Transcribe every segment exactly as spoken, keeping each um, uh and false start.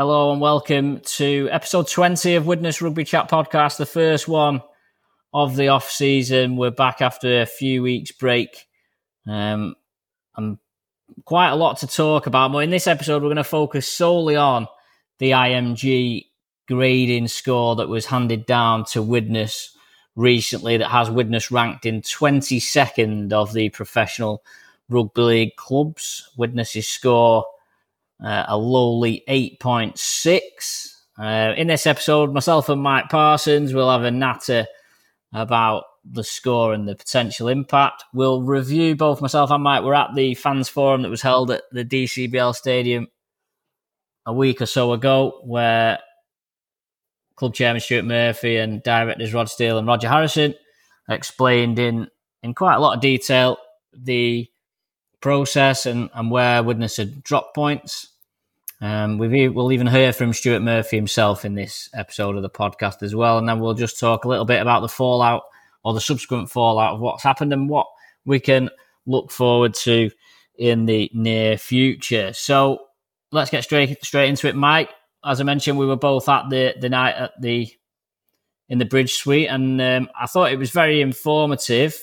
Hello and welcome to episode twenty of Widnes Rugby Chat Podcast, the first one of the off-season. We're back after a few weeks break. Um, and quite a lot to talk about. But in this episode, we're going to focus solely on the I M G grading score that was handed down to Widnes recently, that has Widnes ranked in twenty-second of the professional rugby league clubs. Widnes' score Uh, a lowly eight point six. Uh, in this episode, myself and Mike Parsons will have a natter about the score and the potential impact. We'll review, both myself and Mike were at the fans forum that was held at the D C B L Stadium a week or so ago, where club chairman Stuart Murphy and directors Rod Steele and Roger Harrison explained in, in quite a lot of detail the process and, and where Widnes had dropped points. Um, we've, we'll even hear from Stuart Murphy himself in this episode of the podcast as well. And then we'll just talk a little bit about the fallout or the subsequent fallout of what's happened and what we can look forward to in the near future. So let's get straight straight into it, Mike. As I mentioned, we were both at the, the night at the in the Bridge Suite, and um, I thought it was very informative.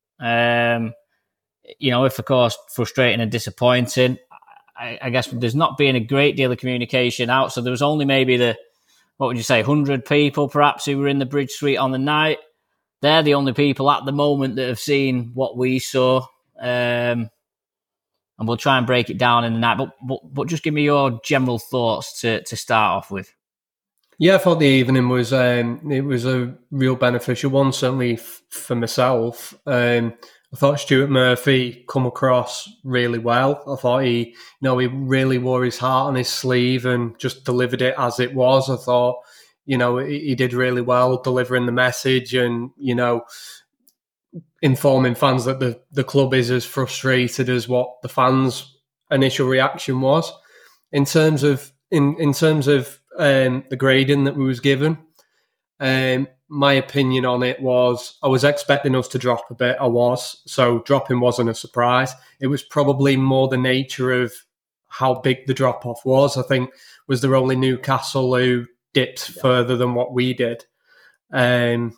Um, you know, if of course frustrating and disappointing. I, I guess there's not been a great deal of communication out, so there was only maybe the, what would you say, one hundred people perhaps who were in the Bridge Suite on the night. They're the only people at the moment that have seen what we saw, um, and we'll try and break it down in the night. But, but but just give me your general thoughts to to start off with. Yeah, I thought the evening was um, it was a real beneficial one, certainly f- for myself. Um, I thought Stuart Murphy come across really well. I thought he, you know, he really wore his heart on his sleeve and just delivered it as it was. I thought, you know, he, he did really well delivering the message and, you know, informing fans that the, the club is as frustrated as what the fans' initial reaction was. In terms of in in terms of um, the grading that we was given, um. My opinion on it was I was expecting us to drop a bit. I was. So dropping wasn't a surprise. It was probably more the nature of how big the drop-off was. I think was there only Newcastle who dipped yeah. further than what we did um,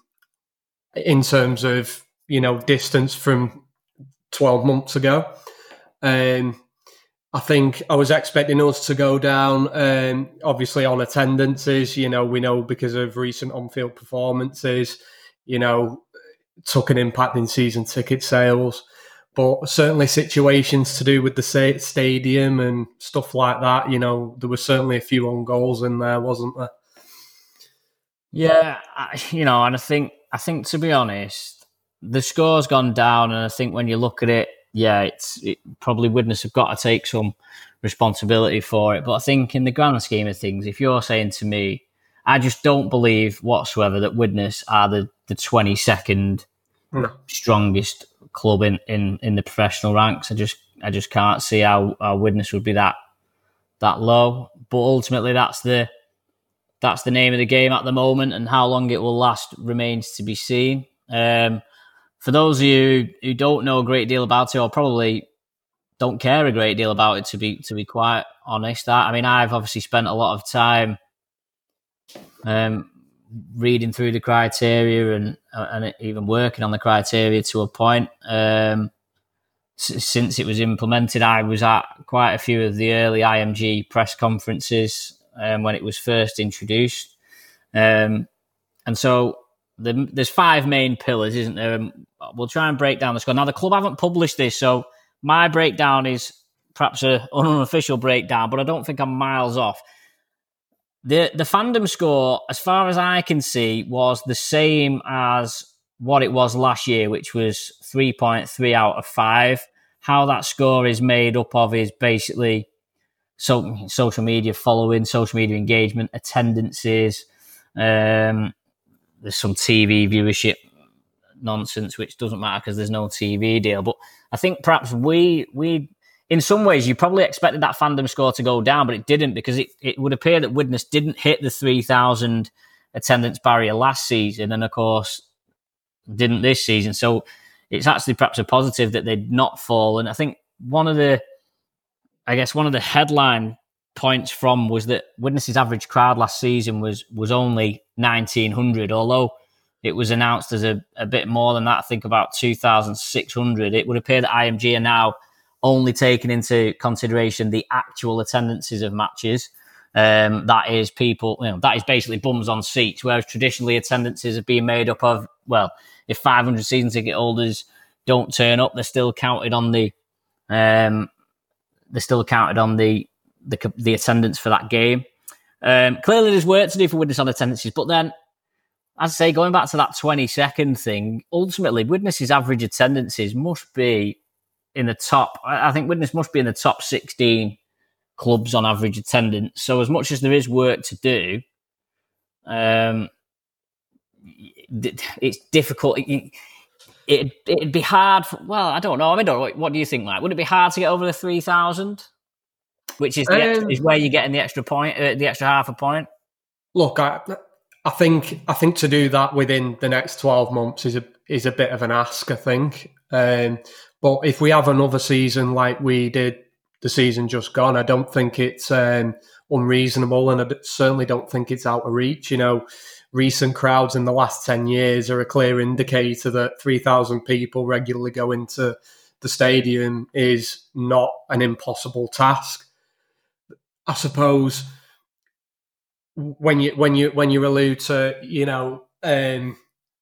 in terms of, you know, distance from twelve months ago. Um, I think I was expecting us to go down, um, obviously on attendances. You know, we know because of recent on-field performances, you know, took an impact in season ticket sales. But certainly situations to do with the stadium and stuff like that, you know, there were certainly a few on goals in there, wasn't there? Yeah, you know, and I think, I think to be honest, the score's gone down, and I think when you look at it, yeah, it's it, probably Widnes have got to take some responsibility for it. But I think in the grand scheme of things, if you're saying to me, I just don't believe whatsoever that Widnes are the, the twenty-second no. strongest club in, in, in the professional ranks. I just I just can't see how, how Widnes would be that that low. But ultimately, that's the that's the name of the game at the moment, and how long it will last remains to be seen. Um, For those of you who don't know a great deal about it, or probably don't care a great deal about it, to be to be quite honest, I, I mean, I've obviously spent a lot of time um, reading through the criteria and and even working on the criteria to a point. Um, s- since it was implemented, I was at quite a few of the early I M G press conferences um, when it was first introduced, um, and so. The, there's five main pillars, isn't there? And we'll try and break down the score. Now, the club haven't published this, so my breakdown is perhaps an unofficial breakdown, but I don't think I'm miles off. The the fandom score, as far as I can see, was the same as what it was last year, which was three point three out of five. How that score is made up of is basically so, social media following, social media engagement, attendances, um... there's some T V viewership nonsense, which doesn't matter because there's no T V deal. But I think perhaps we, we in some ways, you probably expected that fandom score to go down, but it didn't, because it, it would appear that Widnes didn't hit the three thousand attendance barrier last season, and of course, didn't this season. So it's actually perhaps a positive that they'd not fallen. I think one of the, I guess one of the headline points from was that Widnes's average crowd last season was was only nineteen hundred, although it was announced as a, a bit more than that, I think about two thousand six hundred. It would appear that I M G are now only taking into consideration the actual attendances of matches. Um, that is people, you know, that is basically bums on seats, whereas traditionally attendances have been made up of, well, if five hundred season ticket holders don't turn up, they're still counted on the, um, they're still counted on the, the, the attendance for that game. Um, clearly there's work to do for Widnes on attendances, but then, as I say, going back to that twenty second thing, ultimately Widnes's average attendances must be in the top, I think Widnes must be in the top sixteen clubs on average attendance. So as much as there is work to do, um, it's difficult. It, it, it'd be hard. For, well, I don't know. I mean, don't know. What do you think, Mike? Would it be hard to get over the three thousand? Which is the um, extra, is where you're getting the extra point, uh, the extra half a point? Look, I, I think I think to do that within the next twelve months is a is a bit of an ask, I think. Um, but if we have another season like we did the season just gone, I don't think it's um, unreasonable, and I certainly don't think it's out of reach. You know, recent crowds in the last ten years are a clear indicator that three thousand people regularly go into the stadium is not an impossible task. I suppose when you when you when you allude to, you know, um,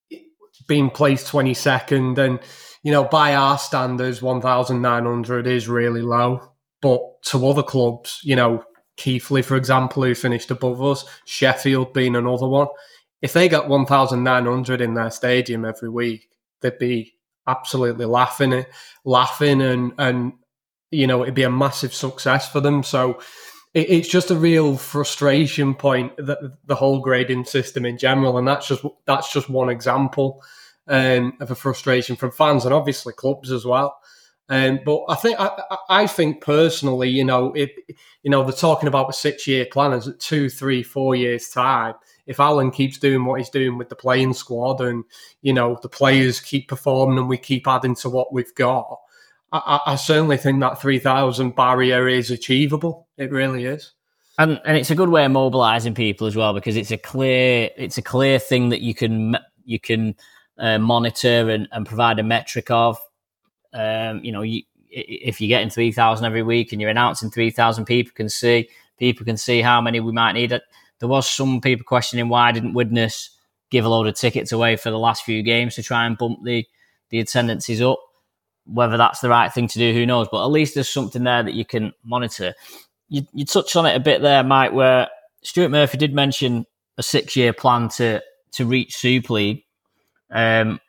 being placed twenty-second, and you know, by our standards, one thousand nine hundred is really low. But to other clubs, you know, Keighley, for example, who finished above us, Sheffield being another one, if they got one thousand nine hundred in their stadium every week, they'd be absolutely laughing it, laughing, and and you know, it'd be a massive success for them. So it, it's just a real frustration point, that the whole grading system in general, and that's just that's just one example um, of a frustration from fans and obviously clubs as well. Um, but I think I, I think personally, you know, if you know they're talking about a six-year plan as at two, three, four years time. If Alan keeps doing what he's doing with the playing squad, and you know the players keep performing, and we keep adding to what we've got, I, I certainly think that three thousand barrier is achievable. It really is, and and it's a good way of mobilising people as well, because it's a clear it's a clear thing that you can you can uh, monitor and, and provide a metric of. Um, you know, you, if you're getting three thousand every week and you're announcing three thousand, people can see, people can see how many we might need. There was some people questioning why didn't Widnes give a load of tickets away for the last few games to try and bump the, the attendances up. Whether that's the right thing to do, who knows? But at least there's something there that you can monitor. You, you touched on it a bit there, Mike, where Stuart Murphy did mention a six-year plan to to reach Super League. Um,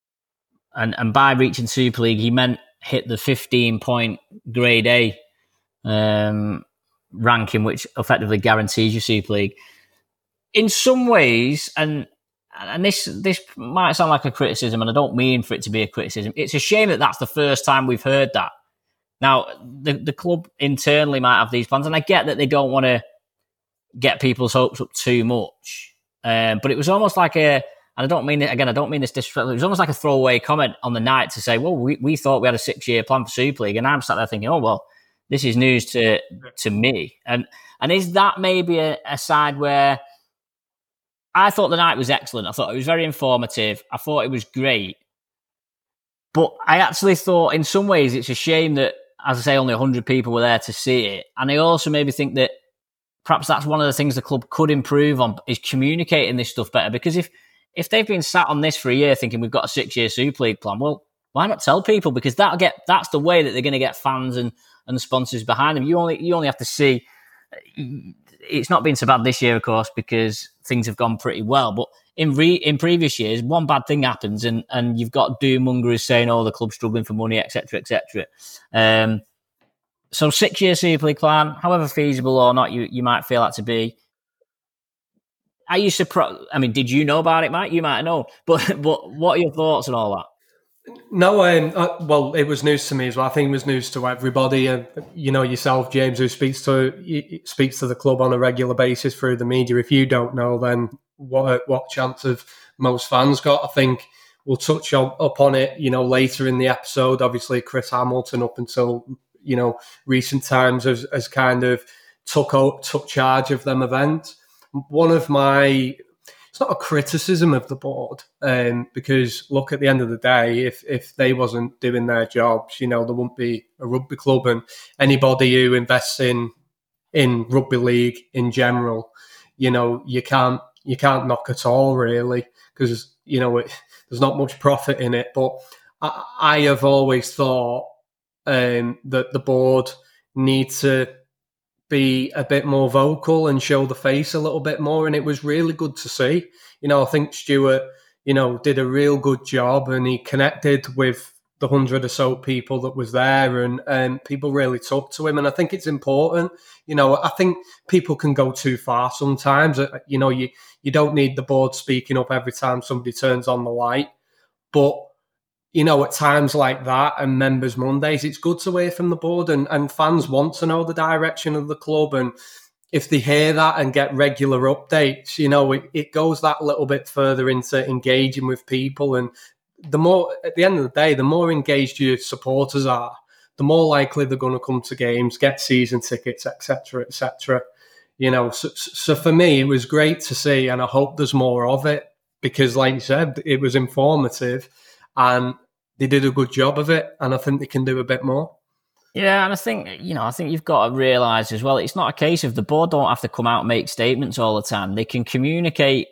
And and by reaching Super League, he meant hit the fifteen-point Grade A um, ranking, which effectively guarantees you Super League. In some ways, and and this this might sound like a criticism, and I don't mean for it to be a criticism, it's a shame that that's the first time we've heard that. Now, the, the club internally might have these plans, and I get that they don't want to get people's hopes up too much. Um, but it was almost like a... And I don't mean it, again, I don't mean this disrespectful. It was almost like a throwaway comment on the night to say, well, we, we thought we had a six-year plan for Super League. And I'm sat there thinking, oh, well, this is news to to me. And and is that maybe a, a side where I thought the night was excellent. I thought it was very informative. I thought it was great. But I actually thought in some ways it's a shame that, as I say, only one hundred people were there to see it. And I also maybe think that perhaps that's one of the things the club could improve on, is communicating this stuff better. Because if If they've been sat on this for a year thinking we've got a six-year Super League plan, well, why not tell people? Because that'll get that's the way that they're going to get fans and, and sponsors behind them. You only you only have to see. It's not been so bad this year, of course, because things have gone pretty well. But in re, in previous years, one bad thing happens, and, and you've got doom-mongers saying, "Oh, the club's struggling for money, et cetera, et cetera" Um, so, six-year Super League plan, however feasible or not you you might feel that to be. Are you surprised? I mean, did you know about it, Mike? You might know, but but what are your thoughts on all that? No, um, uh, well, it was news to me as well. I think it was news to everybody, and uh, you know yourself, James, who speaks to speaks to the club on a regular basis through the media. If you don't know, then what what chance have most fans got? I think we'll touch on, upon it, you know, later in the episode. Obviously, Chris Hamilton, up until you know recent times, has, has kind of took out, took charge of them events. One of my, it's not a criticism of the board, um, because look, at the end of the day, if if they wasn't doing their jobs, you know, there wouldn't be a rugby club, and anybody who invests in in rugby league in general, you know, you can't you can't knock at all, really, because, you know, it, there's not much profit in it. But I, I have always thought um, that the board need to be a bit more vocal and show the face a little bit more, and it was really good to see. You know, I think Stuart, you know, did a real good job, and he connected with the hundred or so people that was there, and, and people really took to him. And I think it's important. You know, I think people can go too far sometimes. You know, you, you don't need the board speaking up every time somebody turns on the light. But, you know, at times like that and Members Mondays, it's good to hear from the board, and, and fans want to know the direction of the club. And if they hear that and get regular updates, you know, it, it goes that little bit further into engaging with people. And the more, at the end of the day, the more engaged your supporters are, the more likely they're going to come to games, get season tickets, et cetera, et cetera. You know, so, so for me, it was great to see, and I hope there's more of it, because, like you said, it was informative, and they did a good job of it, and I think they can do a bit more. Yeah, and I think, you know, I think you've got to realise as well, it's not a case of the board don't have to come out and make statements all the time. They can communicate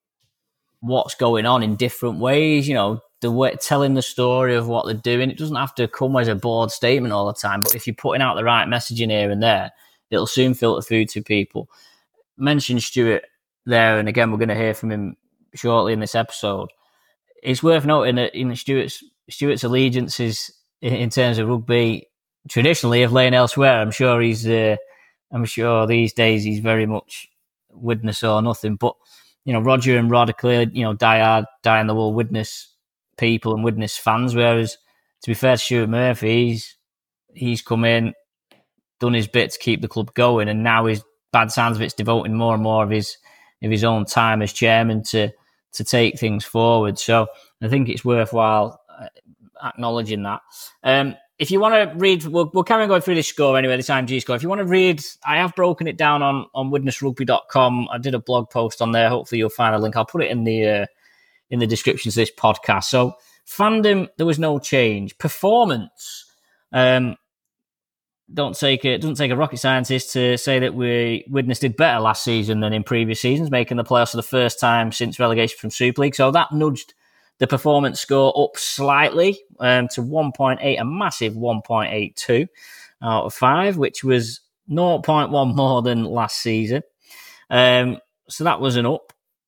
what's going on in different ways, you know, the way, telling the story of what they're doing. It doesn't have to come as a board statement all the time, but if you're putting out the right messaging here and there, it'll soon filter through to people. Mention Stuart there, and again, we're going to hear from him shortly in this episode. It's worth noting that, you know, Stuart's Stuart's allegiances in, in terms of rugby traditionally have lain elsewhere. I'm sure he's, uh, I'm sure these days he's very much Widnes or nothing. But, you know, Roger and Rod are clearly, you know, die-hard, die-in-the-wool Widnes people and Widnes fans. Whereas, to be fair to Stuart Murphy, he's he's come in, done his bit to keep the club going, and now he's, bad sounds of it's devoting more and more of his of his own time as chairman to to take things forward. So I think it's worthwhile acknowledging that. Um, if you want to read, we'll, we'll carry on going through this score anyway, this I M G score. If you want to read, I have broken it down on, on widnes rugby dot com. I did a blog post on there. Hopefully you'll find a link. I'll put it in the uh, in the description of this podcast. So fandom, there was no change. Performance, um, don't take it doesn't take a rocket scientist to say that we Widnes did better last season than in previous seasons, making the playoffs for the first time since relegation from Super League. So that nudged the performance score up slightly um, to one point eight, a massive one point eight two out of five, which was zero point one more than last season. Um, so that was an up.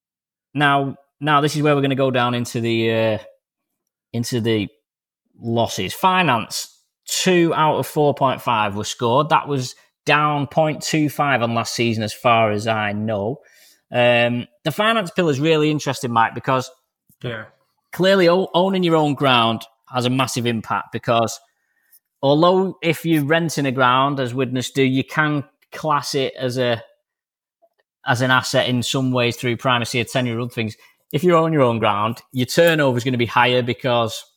Now, now this is where we're going to go down into the uh, into the losses. Finance. Two out of four point five were scored. That was down zero point two five on last season, as far as I know. Um, the finance pillar is really interesting, Mike, because yeah. clearly o- owning your own ground has a massive impact, because although if you're renting a ground, as Widnes do, you can class it as a as an asset in some ways through primacy or tenure or other things. If you own your own ground, your turnover is going to be higher because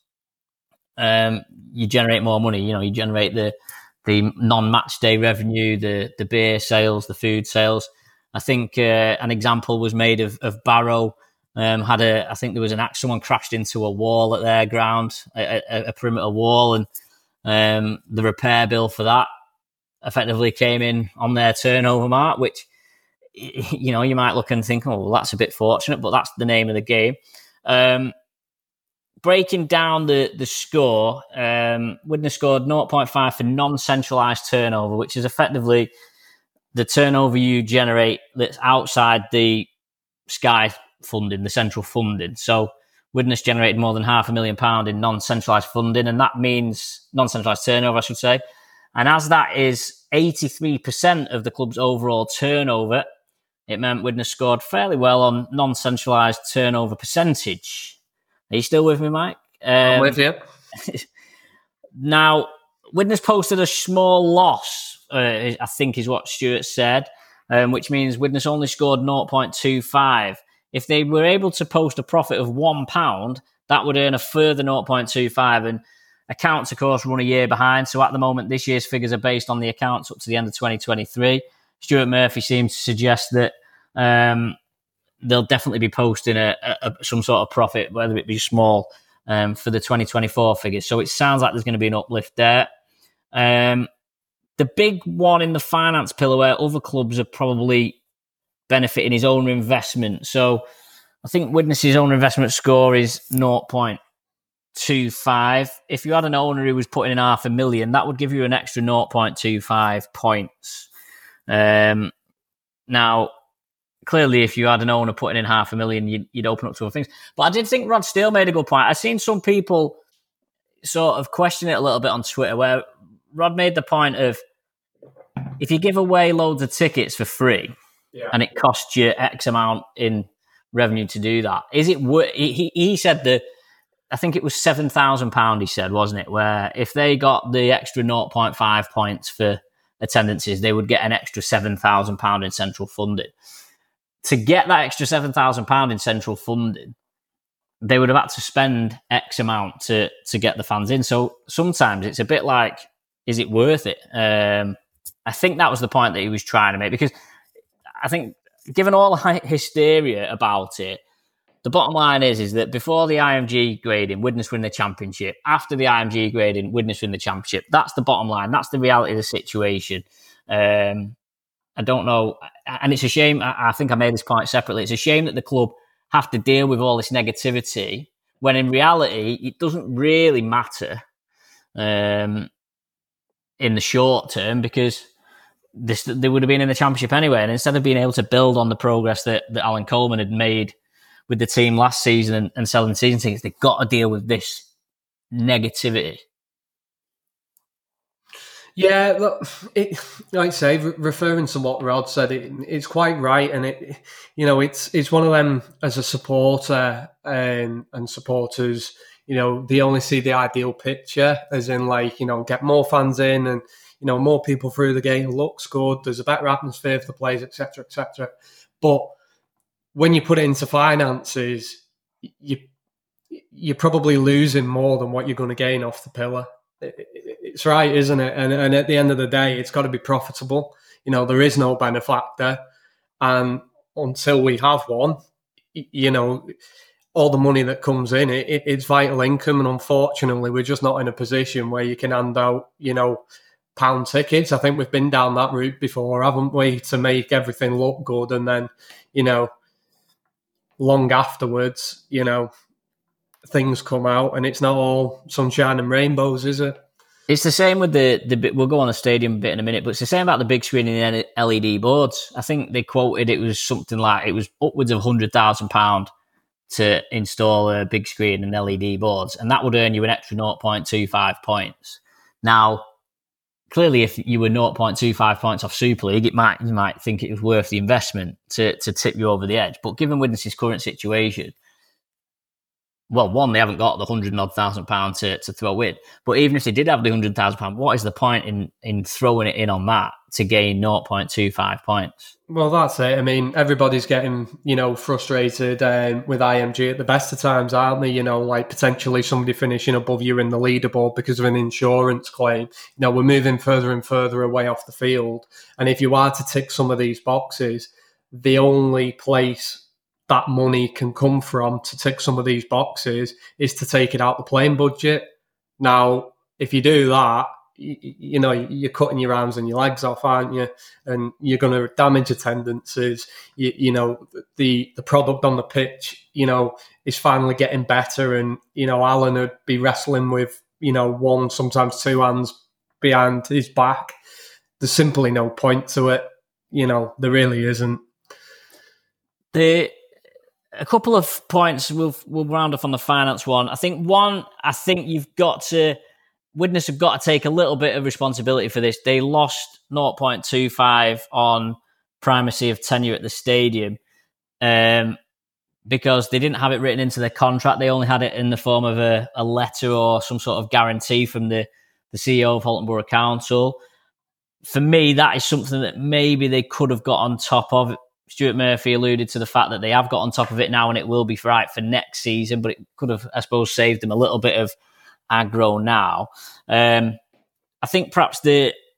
Um, you generate more money. You know, you generate the the non-match day revenue, the the beer sales, the food sales. I think uh, an example was made of of Barrow. Um, had a, I think there was an act. Someone crashed into a wall at their ground, a, a, a perimeter wall, and um, the repair bill for that effectively came in on their turnover mark. Which, you know, you might look and think, oh, well, that's a bit fortunate, but that's the name of the game. Um, Breaking down the, the score, um, Widnes scored zero point five for non-centralised turnover, which is effectively the turnover you generate that's outside the Sky funding, the central funding. So Widnes generated more than half a million pounds in non-centralised funding, and that means non-centralised turnover, I should say. And as that is eighty-three percent of the club's overall turnover, it meant Widnes scored fairly well on non-centralised turnover percentage. Are you still with me, Mike? Um, I'm with you. Now, Widnes posted a small loss, uh, I think is what Stuart said, um, which means Widnes only scored zero point two five. If they were able to post a profit of one pound, that would earn a further zero point two five. And accounts, of course, run a year behind. So at the moment, this year's figures are based on the accounts up to the end of twenty twenty-three. Stuart Murphy seems to suggest that um, they'll definitely be posting a, a, some sort of profit, whether it be small, um, for the twenty twenty-four figures. So it sounds like there's going to be an uplift there. Um, the big one in the finance pillar where other clubs are probably benefiting his owner investment. So I think Widnes's owner investment score is zero point two five. If you had an owner who was putting in half a million, that would give you an extra zero point two five points. Um, now, clearly, if you had an owner putting in half a million, you'd, you'd open up to other things. But I did think Rod Steele made a good point. I've seen some people sort of question it a little bit on Twitter, where Rod made the point of, if you give away loads of tickets for free, yeah, and it costs you X amount in revenue to do that, is it worth? He, he said that, I think it was seven thousand pounds, he said, wasn't it? Where if they got the extra zero point five points for attendances, they would get an extra seven thousand pounds in central funding. To get that extra seven thousand pounds in central funding, they would have had to spend X amount to, to get the fans in. So sometimes it's a bit like, is it worth it? Um, I think that was the point that he was trying to make, because I think given all the hysteria about it, the bottom line is, is that before the I M G grading, Widnes win the championship. After the I M G grading, Widnes win the championship. That's the bottom line. That's the reality of the situation. Um, I don't know. And it's a shame. I think I made this point separately. It's a shame that the club have to deal with all this negativity when in reality, it doesn't really matter um, in the short term, because this, they would have been in the championship anyway. And instead of being able to build on the progress that, that Alan Coleman had made with the team last season and, and selling season tickets, they've got to deal with this negativity. Yeah, look, it, like I say, re- referring to what Rod said, it, it's quite right, and it, you know, it's it's one of them as a supporter and and supporters, you know, they only see the ideal picture, as in like, you know, get more fans in and, you know, more people through the game, looks good, there's a better atmosphere for the players, et cetera, et cetera. But when you put it into finances, you you're probably losing more than what you're going to gain off the pillar. It's right, isn't it? And and at the end of the day, it's got to be profitable. You know, there is no benefactor, and until we have one, you know, all the money that comes in, it, it's vital income. And unfortunately, we're just not in a position where you can hand out, you know, pound tickets. I think we've been down that route before, haven't we? To make everything look good, and then, you know, long afterwards, you know, things come out and it's not all sunshine and rainbows, is it? It's the same with the, the we'll go on the stadium bit in a minute, but it's the same about the big screen and the L E D boards. I think they quoted it was something like it was upwards of one hundred thousand pounds to install a big screen and L E D boards, and that would earn you an extra zero point two five points. Now, clearly, if you were zero point two five points off Super League, it might you might think it was worth the investment to, to tip you over the edge. But given Widnes's current situation, well, one, they haven't got the hundred odd thousand pounds to, to throw in. But even if they did have the hundred thousand pounds, what is the point in, in throwing it in on that to gain zero point two five points? Well, that's it. I mean, everybody's getting, you know, frustrated um, with I M G at the best of times, aren't they? You know, like potentially somebody finishing above you in the leaderboard because of an insurance claim. You know, we're moving further and further away off the field. And if you are to tick some of these boxes, the only place that money can come from to tick some of these boxes is to take it out the playing budget. Now, if you do that, you, you know, you're cutting your arms and your legs off, aren't you? And you're going to damage attendances. You, you know, the, the product on the pitch, you know, is finally getting better. And, you know, Alan would be wrestling with, you know, one, sometimes two hands behind his back. There's simply no point to it. You know, there really isn't. The... A couple of points we'll we'll round off on the finance one. I think one, I think you've got to, Widnes have got to take a little bit of responsibility for this. They lost zero point two five on primacy of tenure at the stadium um, because they didn't have it written into their contract. They only had it in the form of a, a letter or some sort of guarantee from the, the C E O of Halton Borough Council. For me, that is something that maybe they could have got on top of. Stuart Murphy alluded to the fact that they have got on top of it now and it will be right for next season, but it could have, I suppose, saved them a little bit of aggro now. Um, I think perhaps the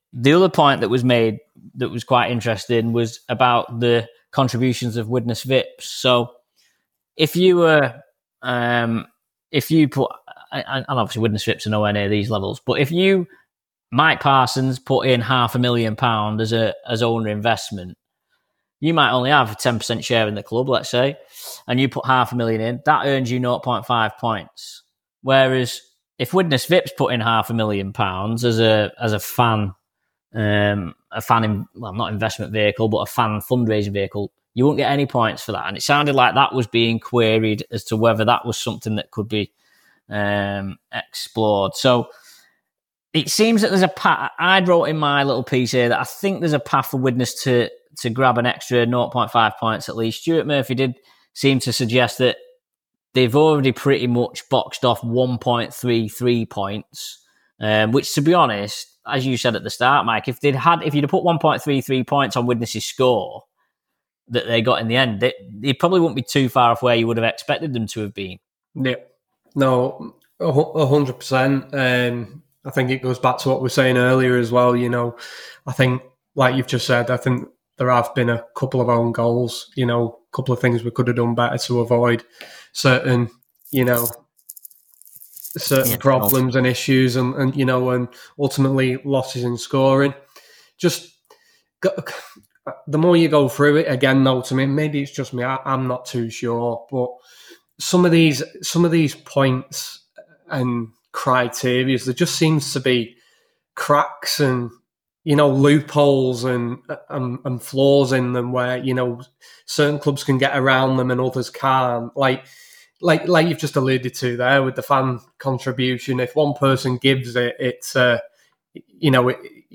the other point that was made that was quite interesting was about the contributions of Widnes V I Ps. So if you were, um, if you put, and obviously Widnes V I Ps are nowhere near these levels, but if you, Mike Parsons, put in half a million pound as a as owner investment, you might only have a ten percent share in the club, let's say, and you put half a million in, that earns you zero point five points. Whereas if Widnes V I Ps put in half a million pounds as a as a fan, um, a fan, in, well, not investment vehicle, but a fan fundraising vehicle, you won't get any points for that. And it sounded like that was being queried as to whether that was something that could be um, explored. So it seems that there's a path. I wrote in my little piece here that I think there's a path for Widnes to to grab an extra zero point five points at least. Stuart Murphy did seem to suggest that they've already pretty much boxed off one point three three points, um, which, to be honest, as you said at the start, Mike, if they'd had, if you'd have put one point three three points on Widnes' score that they got in the end, they, they probably wouldn't be too far off where you would have expected them to have been. Yeah, no, a hundred percent. Um, I think it goes back to what we were saying earlier as well. You know, I think, like you've just said, I think there have been a couple of own goals, you know, a couple of things we could have done better to avoid certain, you know, certain yeah, problems and issues and, and, you know, and ultimately losses in scoring. Just go, the more you go through it, again, though, to me, maybe it's just me, I, I'm not too sure, but some of these, some of these points and criteria, there just seems to be cracks and, you know, loopholes and, and and flaws in them where, you know, certain clubs can get around them and others can't. Like, like, like you've just alluded to there with the fan contribution. If one person gives it, it's, uh, you know, it,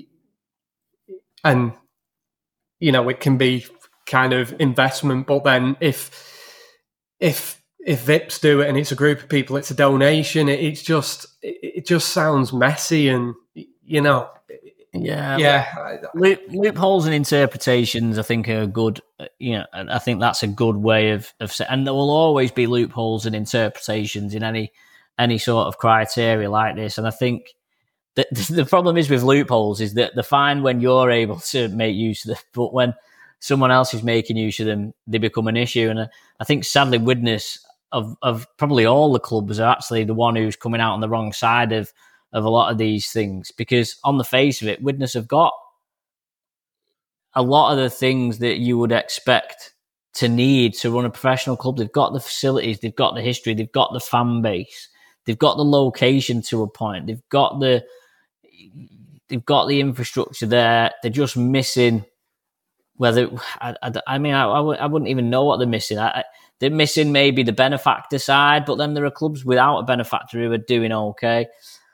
and, you know, it can be kind of investment. But then if, if, if V I Ps do it and it's a group of people, it's a donation. It, it's just, it, it just sounds messy and, you know, Yeah, yeah. Loop, loopholes and interpretations, I think, are good. You know, I think that's a good way of of. And there will always be loopholes and interpretations in any any sort of criteria like this. And I think that the problem is with loopholes is that they're fine when you're able to make use of them, but when someone else is making use of them, they become an issue. And I think sadly, Widnes of of probably all the clubs are actually the one who's coming out on the wrong side of. of a lot of these things, because on the face of it, Widnes have got a lot of the things that you would expect to need to run a professional club. They've got the facilities, they've got the history, they've got the fan base, they've got the location to a point, they've got the they've got the infrastructure there. They're just missing whether I, I, I mean I, I, w- I wouldn't even know what they're missing. I, I, they're missing maybe the benefactor side, but then there are clubs without a benefactor who are doing okay.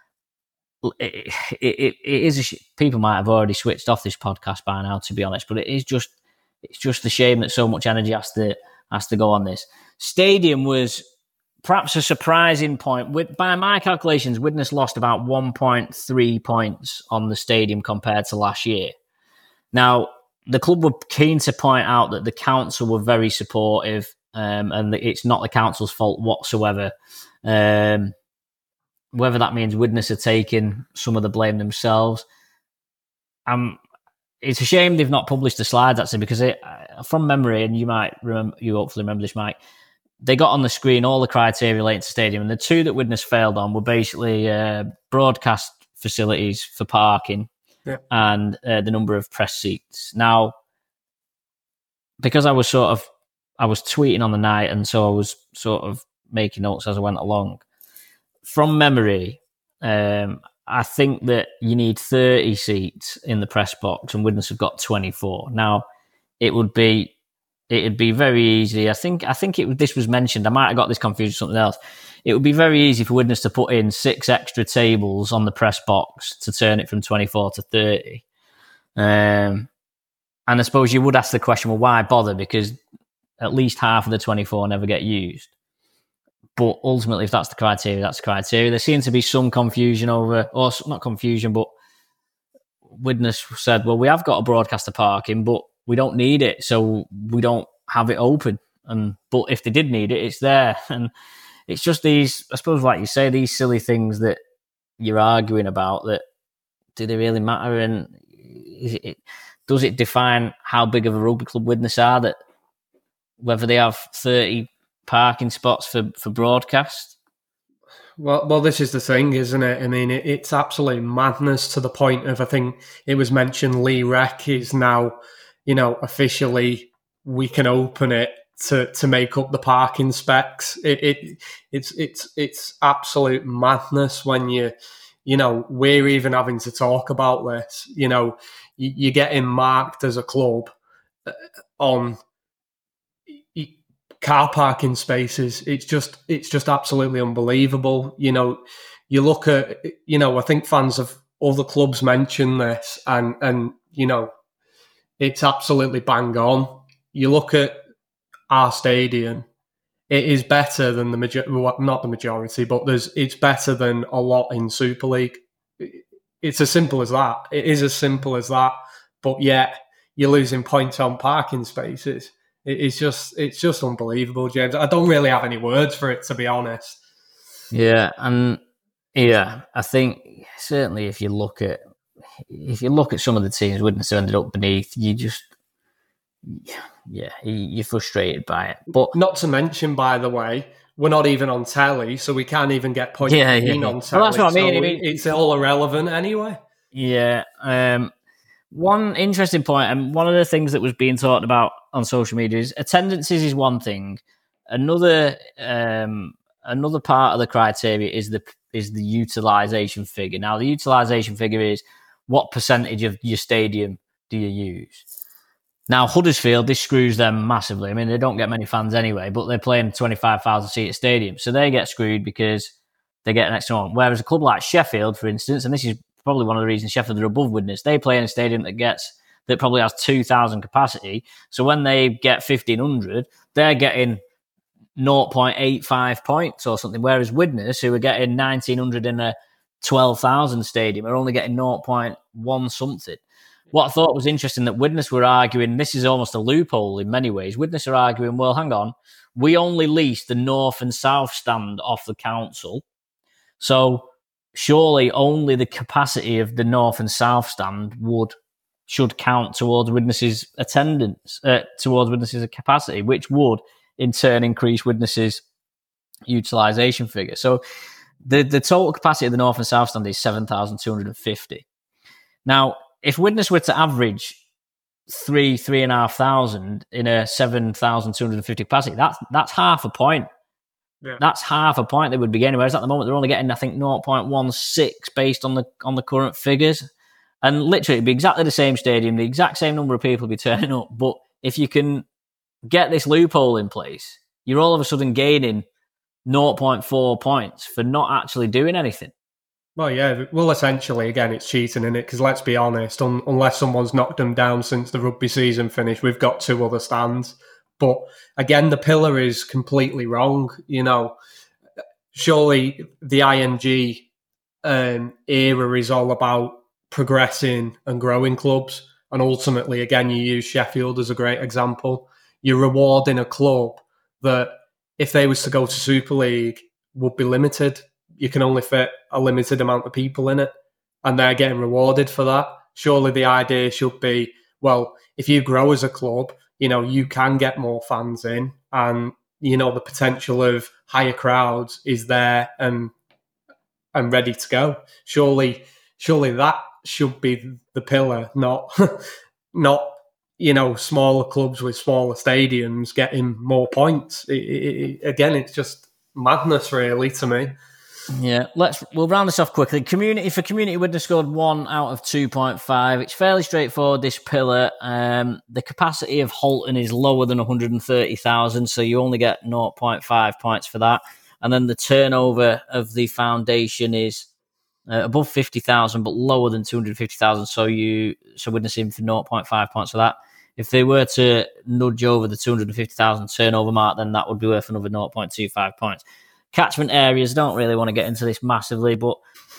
It, it, it is a sh- people might have already switched off this podcast by now, to be honest, but it is just it's just a shame that so much energy has to has to go on this. Stadium was perhaps a surprising point. With, by my calculations, Widnes lost about one point three points on the stadium compared to last year. Now, the club were keen to point out that the council were very supportive, um, and that it's not the council's fault whatsoever. Um, Whether that means Widnes are taking some of the blame themselves. Um, it's a shame they've not published the slides, actually, because it, from memory, and you might remember, you hopefully remember this, Mike, they got on the screen all the criteria related to stadium, and the two that Widnes failed on were basically uh, broadcast facilities for parking yeah. and uh, the number of press seats. Now, because I was sort of, I was tweeting on the night, and so I was sort of making notes as I went along. From memory, um, I think that you need thirty seats in the press box, and Widnes have got twenty-four. Now, it would be it'd be very easy. I think I think it this was mentioned. I might have got this confused with something else. It would be very easy for Widnes to put in six extra tables on the press box to turn it from twenty-four to thirty. Um, and I suppose you would ask the question, well, why bother? Because at least half of the twenty-four never get used. But ultimately, if that's the criteria, that's the criteria. There seems to be some confusion over, or not confusion, but Widnes said, well, we have got a broadcaster parking, but we don't need it, so we don't have it open. And But if they did need it, it's there. And it's just these, I suppose, like you say, these silly things that you're arguing about, that do they really matter? And is it, does it define how big of a rugby club Widnes are, that whether they have thirty parking spots for, for broadcast? Well, well, this is the thing, isn't it? I mean, it, it's absolute madness to the point of, I think it was mentioned, Lee Reck is now, you know, officially we can open it to, to make up the parking specs. It, it it's it's it's absolute madness when you, you know, we're even having to talk about this. You know, you, you're getting marked as a club on car parking spaces. It's just it's just absolutely unbelievable. You know, you look at, you know, I think fans of other clubs mention this, and and you know, it's absolutely bang on. You look at our stadium, it is better than the major well, not the majority, but there's it's better than a lot in Super League. It's as simple as that. It is as simple as that. But yet you're losing points on parking spaces. It's just, it's just unbelievable, James. I don't really have any words for it, to be honest. Yeah, and yeah, I think certainly if you look at if you look at some of the teams Widnes have ended up beneath, you just yeah, you're frustrated by it. But not to mention, by the way, we're not even on telly, so we can't even get points yeah, yeah, yeah. on telly. Well, that's what I mean. So I mean, it's all irrelevant anyway. Yeah. Um, one interesting point, and one of the things that was being talked about on social media is attendances is one thing. Another um, another part of the criteria is the is the utilisation figure. Now, the utilisation figure is what percentage of your stadium do you use? Now, Huddersfield, this screws them massively. I mean, they don't get many fans anyway, but they're playing twenty-five thousand seat stadium, so they get screwed because they get an extra one. Whereas a club like Sheffield, for instance, and this is probably one of the reasons Sheffield are above Widnes, they play in a stadium that gets that probably has two thousand capacity. So when they get fifteen hundred, they're getting zero point eight five points or something. Whereas Widnes, who are getting nineteen hundred in a twelve thousand stadium, are only getting zero point one something. What I thought was interesting that Widnes were arguing, this is almost a loophole in many ways. Widnes are arguing, well, hang on, we only lease the north and south stand off the council. So surely only the capacity of the north and south stand would should count towards Widnes's attendance, uh, towards Widnes's capacity, which would in turn increase Widnes's utilisation figure. So the, the total capacity of the north and south stand is seven thousand two hundred fifty. Now, if Widnes were to average three, three and a half thousand in a seven thousand two hundred fifty capacity, that's that's half a point. Yeah. That's half a point they would be getting. Whereas at the moment they're only getting, I think, zero point one six based on the on the current figures. And literally it'd be exactly the same stadium, the exact same number of people would be turning up. But if you can get this loophole in place, you're all of a sudden gaining zero point four points for not actually doing anything. Well, yeah. Well, essentially, again, it's cheating, isn't it? Because let's be honest, un- unless someone's knocked them down since the rugby season finished, we've got two other stands. But again, the pillar is completely wrong. You know, surely the I N G um, era is all about progressing and growing clubs. And ultimately, again, you use Sheffield as a great example. You're rewarding a club that, if they was to go to Super League, would be limited. You can only fit a limited amount of people in it, and they're getting rewarded for that. Surely the idea should be, well, if you grow as a club, you know, you can get more fans in, and, you know, the potential of higher crowds is there and and ready to go. Surely, surely that should be the pillar, not not you know, smaller clubs with smaller stadiums getting more points. It, it, it, again, it's just madness, really, to me. Yeah, let's we'll round this off quickly. Community for community, Widnes scored one out of two point five. It's fairly straightforward, this pillar. Um, the capacity of Halton is lower than one hundred thirty thousand, so you only get zero point five points for that. And then the turnover of the foundation is uh, above fifty thousand, but lower than two hundred fifty thousand, so you so Widnes in for zero point five points for that. If they were to nudge over the two hundred fifty thousand turnover mark, then that would be worth another zero point two five points. Catchment areas, don't really want to get into this massively, but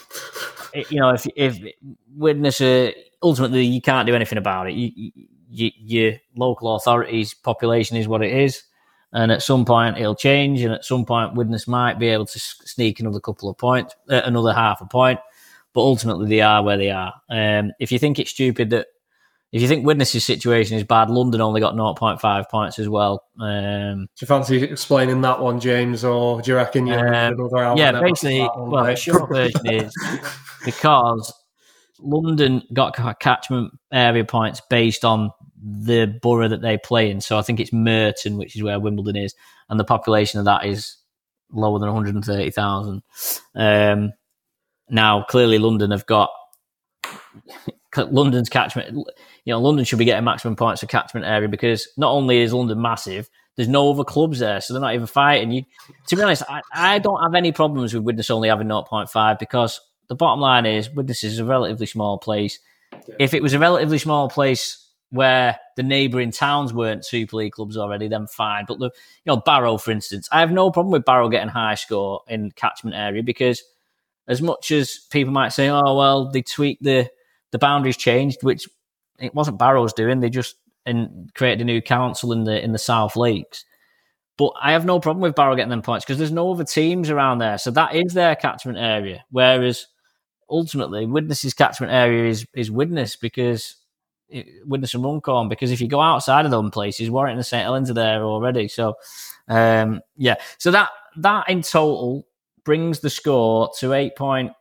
you know, if if Widnes, uh, ultimately you can't do anything about it. You, you, your local authorities' population is what it is, and at some point it'll change, and at some point Widnes might be able to sneak another couple of points, uh, another half a point. but ultimately they are where they are. Um, if you think it's stupid that, if you think Widnes' situation is bad, London only got zero point five points as well. Um, do you fancy explaining that one, James, or do you reckon you need um, another hour? Yeah, basically, well, the short version is because London got catchment area points based on the borough that they play in. So I think it's Merton, which is where Wimbledon is, and the population of that is lower than one hundred thirty thousand. Um, now, clearly, London have got London's catchment. You know, London should be getting maximum points for catchment area because not only is London massive, there's no other clubs there, so they're not even fighting. You, to be honest, I, I don't have any problems with Widnes only having zero point five because the bottom line is Widnes is a relatively small place. Yeah. If it was a relatively small place where the neighbouring towns weren't Super League clubs already, then fine. But the, you know, Barrow, for instance, I have no problem with Barrow getting high score in catchment area because as much as people might say, oh well, they tweaked the the boundaries changed, which it wasn't Barrow's doing. They just and created a new council in the in the South Lakes. But I have no problem with Barrow getting them points because there's no other teams around there. So that is their catchment area. Whereas ultimately, Widnes' catchment area is is Widnes because it, Widnes and Runcorn. Because if you go outside of those places, Warrington and Saint Helens are there already. So um, yeah, so that that in total brings the score to eight point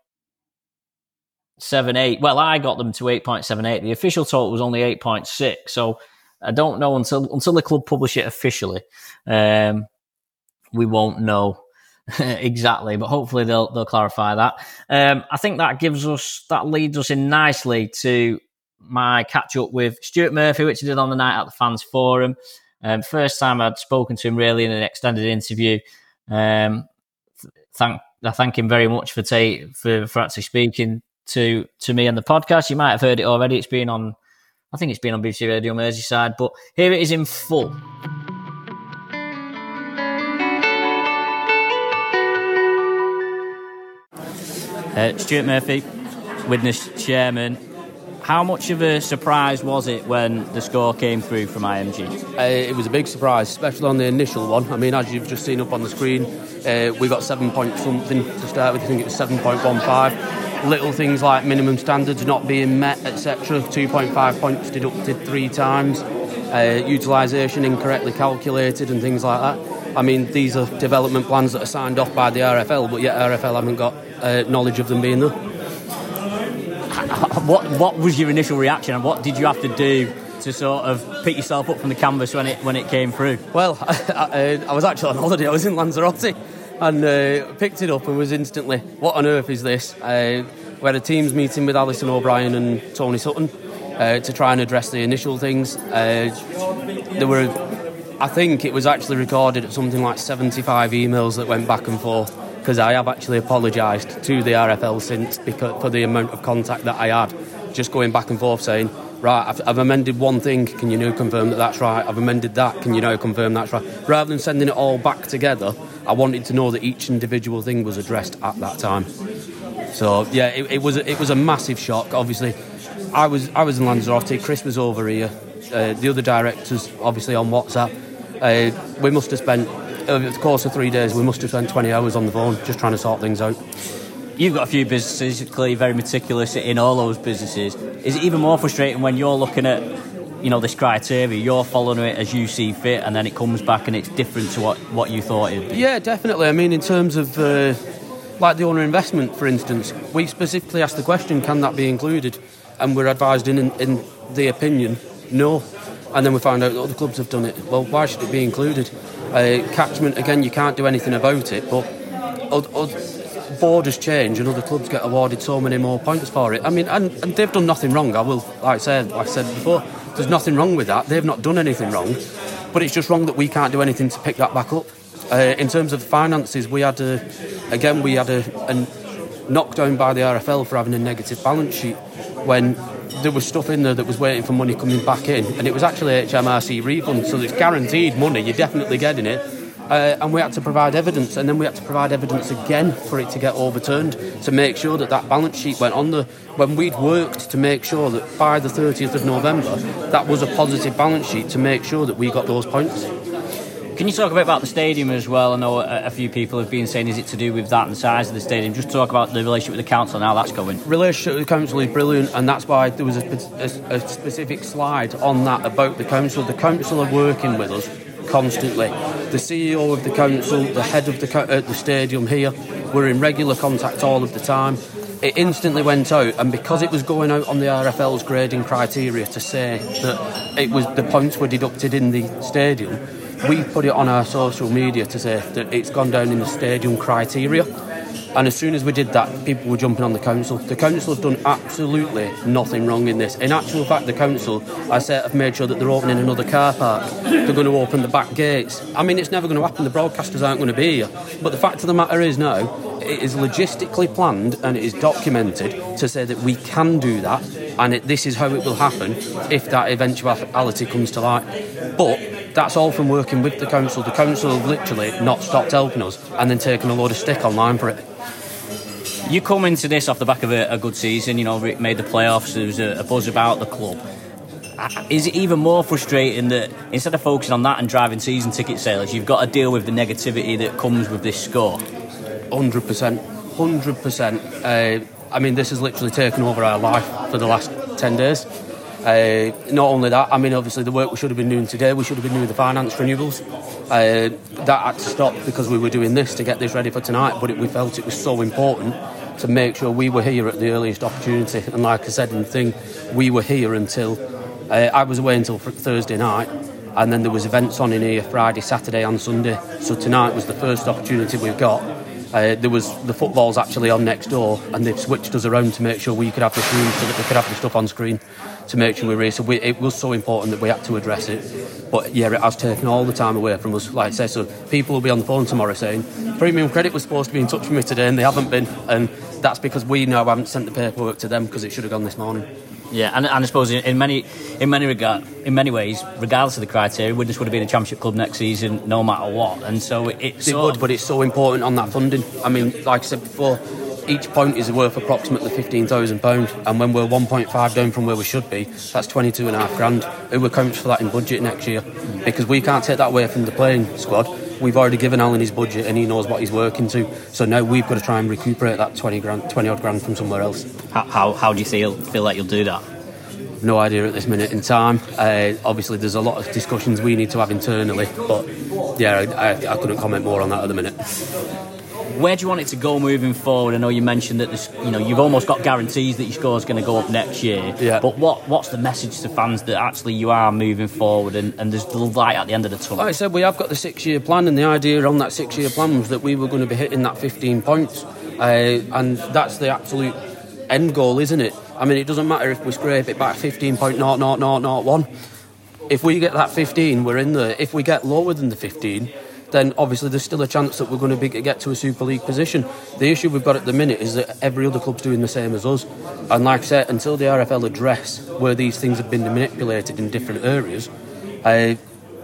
seven eight. Well, I got them to eight point seven eight. The official total was only eight point six. So I don't know until until the club publish it officially. Um, we won't know exactly, but hopefully they'll they'll clarify that. Um, I think that gives us that leads us in nicely to my catch up with Stuart Murphy, which I did on the night at the Fans Forum. Um, first time I'd spoken to him really in an extended interview. Um, thank I thank him very much for ta- for for actually speaking to to me on the podcast. You might have heard it already. It's been on. I think it's been on B B C Radio Merseyside, but here it is in full. Uh, Stuart Murphy, Widnes chairman. How much of a surprise was it when the score came through from I M G? Uh, it was a big surprise, especially on the initial one. I mean, as you've just seen up on the screen, uh, we got seven point something to start with. I think it was seven point one five. Little things like minimum standards not being met, et cetera. two point five points deducted three times. Uh, utilisation incorrectly calculated and things like that. I mean, these are development plans that are signed off by the R F L, but yet R F L haven't got uh, knowledge of them being there. What what was your initial reaction, and what did you have to do to sort of pick yourself up from the canvas when it when it came through? Well, I, I, I was actually on holiday. I was in Lanzarote and uh, picked it up and was instantly, what on earth is this? Uh, we had a teams meeting with Alison O'Brien and Tony Sutton uh, to try and address the initial things. Uh, there were, I think it was actually recorded at something like seventy-five emails that went back and forth, because I have actually apologised to the R F L since because, for the amount of contact that I had, just going back and forth saying, right, I've, I've amended one thing, can you now confirm that that's right? I've amended that, can you now confirm that's right? Rather than sending it all back together, I wanted to know that each individual thing was addressed at that time. So yeah, it, it was it was a massive shock. Obviously, I was I was in Lanzarote, Chris was over here, uh, the other directors obviously on WhatsApp. Uh, we must have spent, over the course of three days, we must have spent twenty hours on the phone just trying to sort things out. You've got a few businesses, clearly very meticulous in all those businesses. Is it even more frustrating when you're looking at, you know, this criteria, you're following it as you see fit, and then it comes back and it's different to what, what you thought it'd be? Yeah, definitely. I mean, in terms of, uh, like the owner investment, for instance, we specifically asked the question, can that be included? And we're advised in, in the opinion, no. And then we found out that other clubs have done it. Well, why should it be included? Uh, catchment, again, you can't do anything about it, but odd, odd, borders change and other clubs get awarded so many more points for it. I mean, and, and they've done nothing wrong. I will, like I said, like I said before, there's nothing wrong with that. They've not done anything wrong, but it's just wrong that we can't do anything to pick that back up. Uh, in terms of finances, we had a, again, we had a, a knockdown by the R F L for having a negative balance sheet when there was stuff in there that was waiting for money coming back in, and it was actually H M R C refund, so it's guaranteed money, you're definitely getting it. Uh, and we had to provide evidence, and then we had to provide evidence again for it to get overturned, to make sure that that balance sheet went on the, when we'd worked to make sure that by the thirtieth of November that was a positive balance sheet to make sure that we got those points. Can you talk a bit about the stadium as well? I know a, a few people have been saying, is it to do with that and the size of the stadium? Just talk about the relationship with the council and how that's going. Relationship with the council is brilliant, and that's why there was a, a, a specific slide on that about the council. The council are working with us constantly. The C E O of the council, the head of the, uh, the stadium here, we're in regular contact all of the time. It instantly went out, and because it was going out on the R F L's grading criteria to say that it was the points were deducted in the stadium, we put it on our social media to say that it's gone down in the stadium criteria. And as soon as we did that, people were jumping on the council. The council have done absolutely nothing wrong in this. In actual fact, the council, I said, have made sure that they're opening another car park. They're going to open the back gates. I mean, it's never going to happen. The broadcasters aren't going to be here. But the fact of the matter is now, it is logistically planned and it is documented to say that we can do that, and it, this is how it will happen if that eventuality comes to light. But that's all from working with the council. The council have literally not stopped helping us and then taken a load of stick online for it. You come into this off the back of a, a good season, you know, made the playoffs, there was a, a buzz about the club. Is it even more frustrating that instead of focusing on that and driving season ticket sales, you've got to deal with the negativity that comes with this score? one hundred percent. one hundred percent. Uh, I mean, this has literally taken over our life for the last ten days. Uh, not only that, I mean, obviously the work we should have been doing today, we should have been doing the finance renewals. Uh, that had to stop because we were doing this to get this ready for tonight, but it, we felt it was so important to make sure we were here at the earliest opportunity. And like I said in the thing, we were here until... Uh, I was away until Thursday night, and then there was events on in here Friday, Saturday and Sunday. So tonight was the first opportunity we've got. Uh, there was the football's actually on next door, and they've switched us around to make sure we could have the screen so that we could have the stuff on screen to make sure we race. So we, it was so important that we had to address it. But yeah, it has taken all the time away from us. Like I say, so people will be on the phone tomorrow saying Premium Credit was supposed to be in touch with me today and they haven't been, and that's because we now haven't sent the paperwork to them because it should have gone this morning. Yeah, and, and I suppose in many, in many regard, in many ways, regardless of the criteria, Widnes would have been a Championship club next season, no matter what. And so it's they would, but it's so important on that funding. I mean, like I said before, each point is worth approximately fifteen thousand pounds, and when we're one point five down from where we should be, that's twenty-two and a half grand. Who accounts for that in budget next year? Because we can't take that away from the playing squad. We've already given Alan his budget, and he knows what he's working to. So now we've got to try and recuperate that twenty grand, twenty odd grand from somewhere else. How how, how do you feel feel like you'll do that? No idea at this minute in time. Uh, obviously, there's a lot of discussions we need to have internally, but yeah, I, I couldn't comment more on that at the minute. Where do you want it to go moving forward? I know you mentioned that this, you know, you've almost got guarantees that your score is going to go up next year. Yeah. But what what's the message to fans that actually you are moving forward and, and there's the light at the end of the tunnel? Like I said, we have got the six-year plan, and the idea on that six-year plan was that we were going to be hitting that fifteen points, uh, and that's the absolute end goal, isn't it? I mean, it doesn't matter if we scrape it back fifteen point zero zero zero zero one. If we get that fifteen, we're in there. If we get lower than the fifteen, then obviously there's still a chance that we're going to be, get to a Super League position. The issue we've got at the minute is that every other club's doing the same as us. And like I said, until the R F L address where these things have been manipulated in different areas, uh,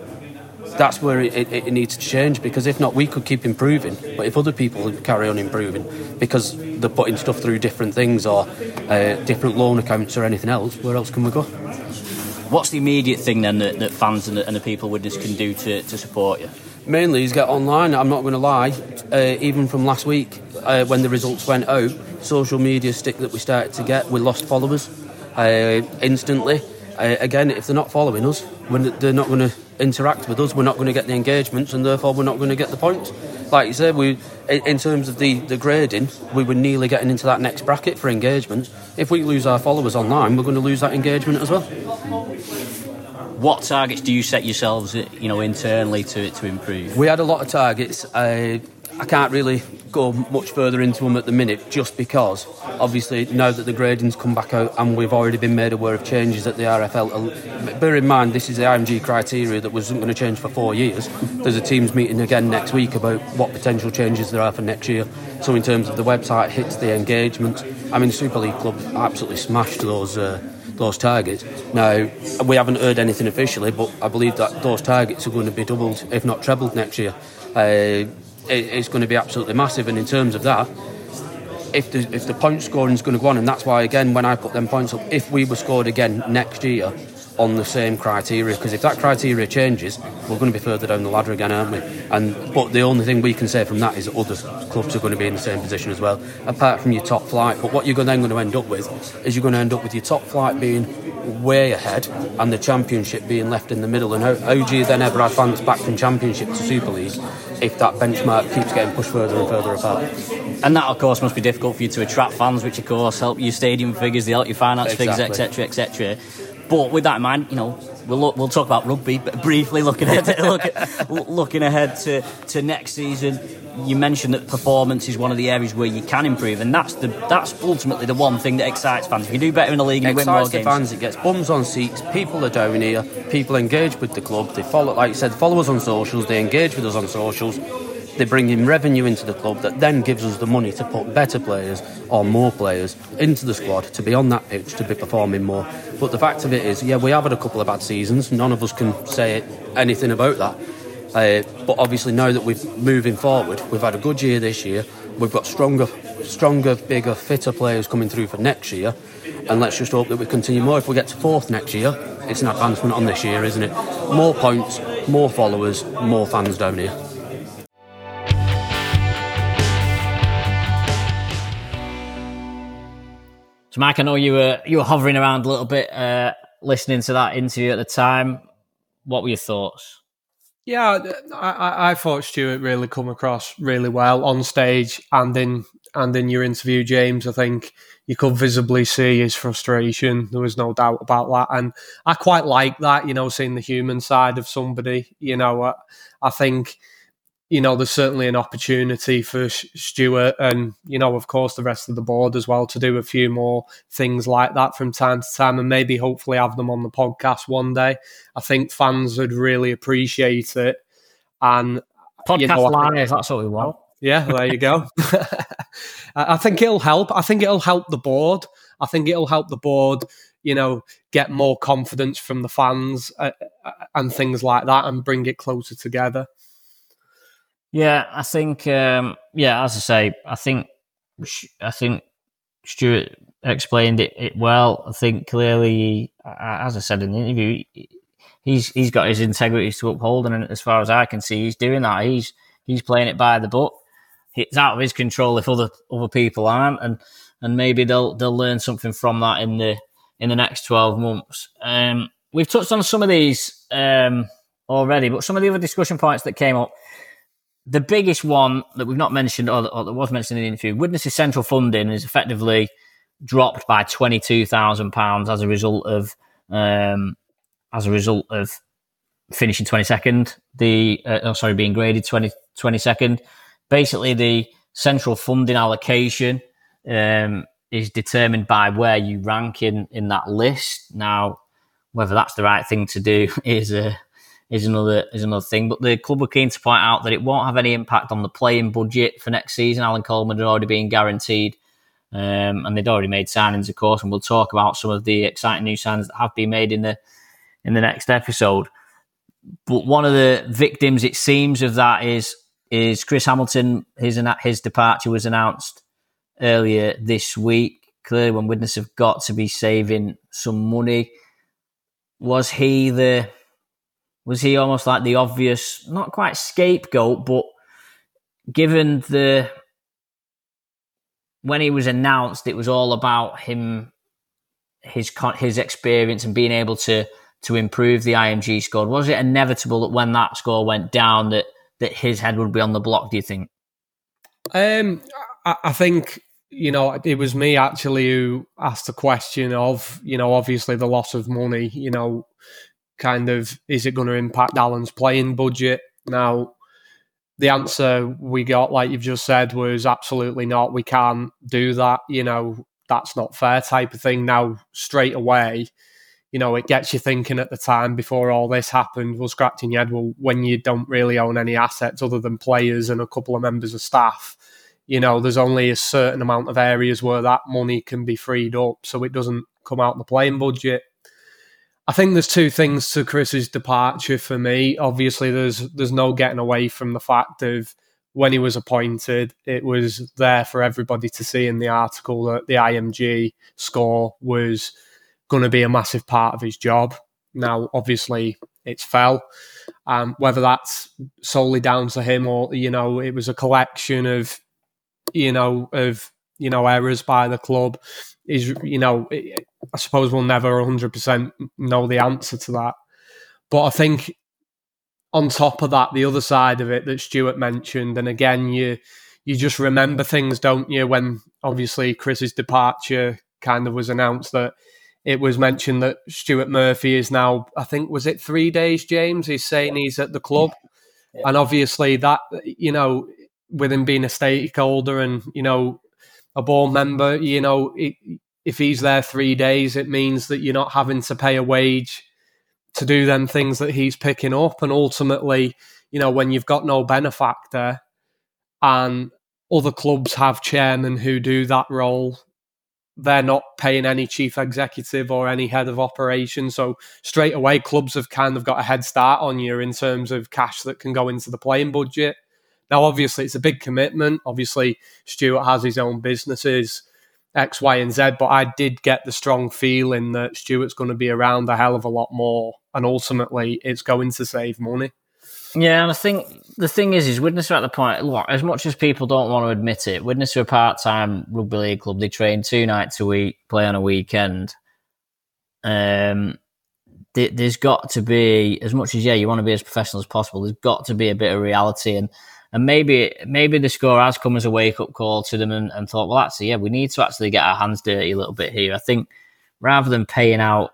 that's where it, it, it needs to change, because if not, we could keep improving. But if other people carry on improving because they're putting stuff through different things or uh, different loan accounts or anything else, where else can we go? What's the immediate thing then that, that fans and the, and the people with this can do to, to support you? Mainly is get online. I'm not going to lie, uh, even from last week uh, when the results went out, social media stick that we started to get, we lost followers uh, instantly. Uh, again, if they're not following us, when they're not going to interact with us, we're not going to get the engagements, and therefore we're not going to get the points. Like you said, we, in terms of the, the grading, we were nearly getting into that next bracket for engagements. If we lose our followers online, we're going to lose that engagement as well. What targets do you set yourselves, you know, internally to to improve? We had a lot of targets. Uh, I can't really go much further into them at the minute, just because, obviously, now that the grading's come back out and we've already been made aware of changes at the R F L. Bear in mind, this is the I M G criteria that wasn't going to change for four years. There's a teams meeting again next week about what potential changes there are for next year. So in terms of the website hits, the engagement, I mean, the Super League club absolutely smashed those uh, those targets. Now, we haven't heard anything officially, but I believe that those targets are going to be doubled, if not trebled, next year. Uh, it's going to be absolutely massive, and in terms of that, if the, if the point scoring is going to go on, and that's why, again, when I put them points up, if we were scored again next year, on the same criteria, because if that criteria changes, we're going to be further down the ladder again, aren't we? And but the only thing we can say from that is that other clubs are going to be in the same position as well, apart from your top flight. But what you're then going to end up with is you're going to end up with your top flight being way ahead and the Championship being left in the middle. And how, how do you then ever advance back from Championship to Super League if that benchmark keeps getting pushed further and further apart? And that, of course, must be difficult for you to attract fans, which, of course, help your stadium figures, they help your finance Exactly. figures, et cetera, et cetera. But with that in mind, you know, we'll look, we'll talk about rugby, but briefly looking ahead, look at, looking ahead to, to next season. You mentioned that performance is one of the areas where you can improve, and that's the that's ultimately the one thing that excites fans. If you do better in the league and you win more games, the fans, it gets bums on seats. People are down here. People engage with the club. They follow, like you said, follow us on socials. They engage with us on socials. They bring in revenue into the club that then gives us the money to put better players or more players into the squad to be on that pitch, to be performing more. But the fact of it is, yeah, we have had a couple of bad seasons. None of us can say anything about that. Uh, but obviously now that we're moving forward, we've had a good year this year. We've got stronger, stronger, bigger, fitter players coming through for next year. And let's just hope that we continue more. If we get to fourth next year, it's an advancement on this year, isn't it? More points, more followers, more fans down here. So, Mike, I know you were you were hovering around a little bit, uh, listening to that interview at the time. What were your thoughts? Yeah, I, I thought Stuart really come across really well on stage and in and in your interview, James. I think you could visibly see his frustration. There was no doubt about that, and I quite like that. You know, seeing the human side of somebody. You know, I, I think. You know, there's certainly an opportunity for Stuart and, you know, of course, the rest of the board as well to do a few more things like that from time to time and maybe hopefully have them on the podcast one day. I think fans would really appreciate it. And podcast you know, live, that's what we want. Yeah, there you go. I think it'll help. I think it'll help the board. I think it'll help the board, you know, get more confidence from the fans uh, and things like that and bring it closer together. Yeah, I think. Um, yeah, as I say, I think. I think Stuart explained it, it well. I think clearly, as I said in the interview, he's he's got his integrity to uphold, and as far as I can see, he's doing that. He's he's playing it by the book. It's out of his control if other other people aren't, and and maybe they'll they'll learn something from that in the in the next twelve months. Um, we've touched on some of these um, already, but some of the other discussion points that came up. The biggest one that we've not mentioned, or that, or that was mentioned in the interview, Widnes' central funding is effectively dropped by twenty-two thousand pounds as a result of um, as a result of finishing twenty-second. The uh, oh, sorry, being graded twenty, twenty-second. Basically, the central funding allocation um, is determined by where you rank in in that list. Now, whether that's the right thing to do is a uh, is another is another thing. But the club were keen to point out that it won't have any impact on the playing budget for next season. Alan Coleman had already been guaranteed, um, and they'd already made signings, of course, and we'll talk about some of the exciting new signings that have been made in the in the next episode. But one of the victims, it seems, of that is is Chris Hamilton. His his departure was announced earlier this week. Clearly, when Widnes have got to be saving some money, was he the Was he almost like the obvious, not quite scapegoat, but given the, when he was announced, it was all about him, his his experience and being able to to improve the I M G score. Was it inevitable that when that score went down that, that his head would be on the block, do you think? Um, I, I think, you know, it was me actually who asked the question of, you know, obviously the loss of money, you know, kind of, is it going to impact Alan's playing budget? Now, the answer we got, like you've just said, was absolutely not. We can't do that. You know, that's not fair type of thing. Now, straight away, you know, it gets you thinking at the time before all this happened, well, scratching your head, well, when you don't really own any assets other than players and a couple of members of staff, you know, there's only a certain amount of areas where that money can be freed up so it doesn't come out the playing budget. I think there's two things to Chris's departure for me. Obviously, there's there's no getting away from the fact of when he was appointed, it was there for everybody to see in the article that the I M G score was going to be a massive part of his job. Now, obviously, it's fell. Um, whether that's solely down to him or, you know, it was a collection of, you know, of, you know, errors by the club is, you know, I suppose we'll never one hundred percent know the answer to that. But I think on top of that, the other side of it that Stuart mentioned, and again, you you just remember things, don't you, when obviously Chris's departure kind of was announced, that it was mentioned that Stuart Murphy is now, I think, was it three days, James? He's saying he's at the club. Yeah. And obviously that, you know, with him being a stakeholder and, you know, a board member, you know, it, if he's there three days, it means that you're not having to pay a wage to do them things that he's picking up. And ultimately, you know, when you've got no benefactor and other clubs have chairmen who do that role, they're not paying any chief executive or any head of operations. So straight away, clubs have kind of got a head start on you in terms of cash that can go into the playing budget. Now, obviously, it's a big commitment. Obviously, Stuart has his own businesses, X, Y, and Z, but I did get the strong feeling that Stuart's going to be around a hell of a lot more, and ultimately, it's going to save money. Yeah, and I think the thing is, is Widnes are at the point, look, as much as people don't want to admit it, Widnes are a part-time rugby league club. They train two nights a week, play on a weekend. Um, th- there's got to be, as much as, yeah, you want to be as professional as possible, there's got to be a bit of reality. And and maybe maybe the score has come as a wake-up call to them and, and thought, well, actually, yeah, we need to actually get our hands dirty a little bit here. I think rather than paying out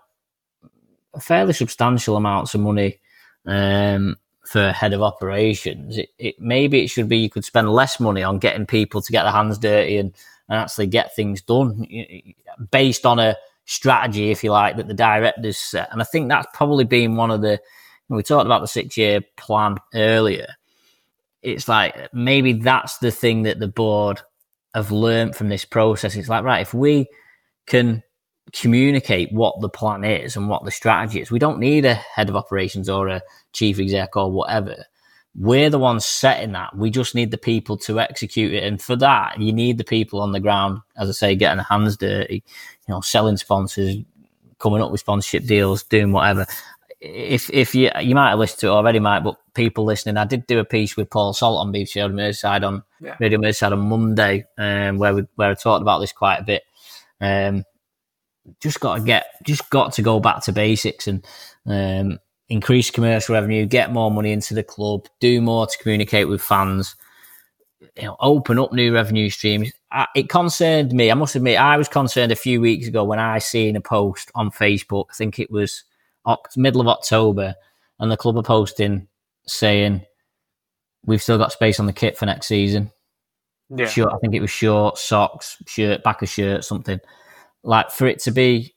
fairly substantial amounts of money um, for head of operations, it, it maybe it should be you could spend less money on getting people to get their hands dirty and, and actually get things done based on a strategy, if you like, that the directors set. And I think that's probably been one of the, we talked about the six-year plan earlier. It's like maybe that's the thing that the board have learned from this process. It's like, right, if we can communicate what the plan is and what the strategy is, we don't need a head of operations or a chief exec or whatever. We're the ones setting that. We just need the people to execute it. And for that, you need the people on the ground, as I say, getting their hands dirty, you know, selling sponsors, coming up with sponsorship deals, doing whatever. If if you you might have listened to it already, Mike, but people listening, I did do a piece with Paul Salt on B B C Radio Merseyside on yeah. Radio Merseyside on Monday, um, where we where I talked about this quite a bit. Um, just got to get, just got to go back to basics and um, increase commercial revenue, get more money into the club, do more to communicate with fans, you know, open up new revenue streams. I, it concerned me. I must admit, I was concerned a few weeks ago when I seen a post on Facebook. I think it was middle of October, and the club are posting saying we've still got space on the kit for next season. Yeah, short, I think it was shorts, socks, shirt, back of shirt, something like. For it to be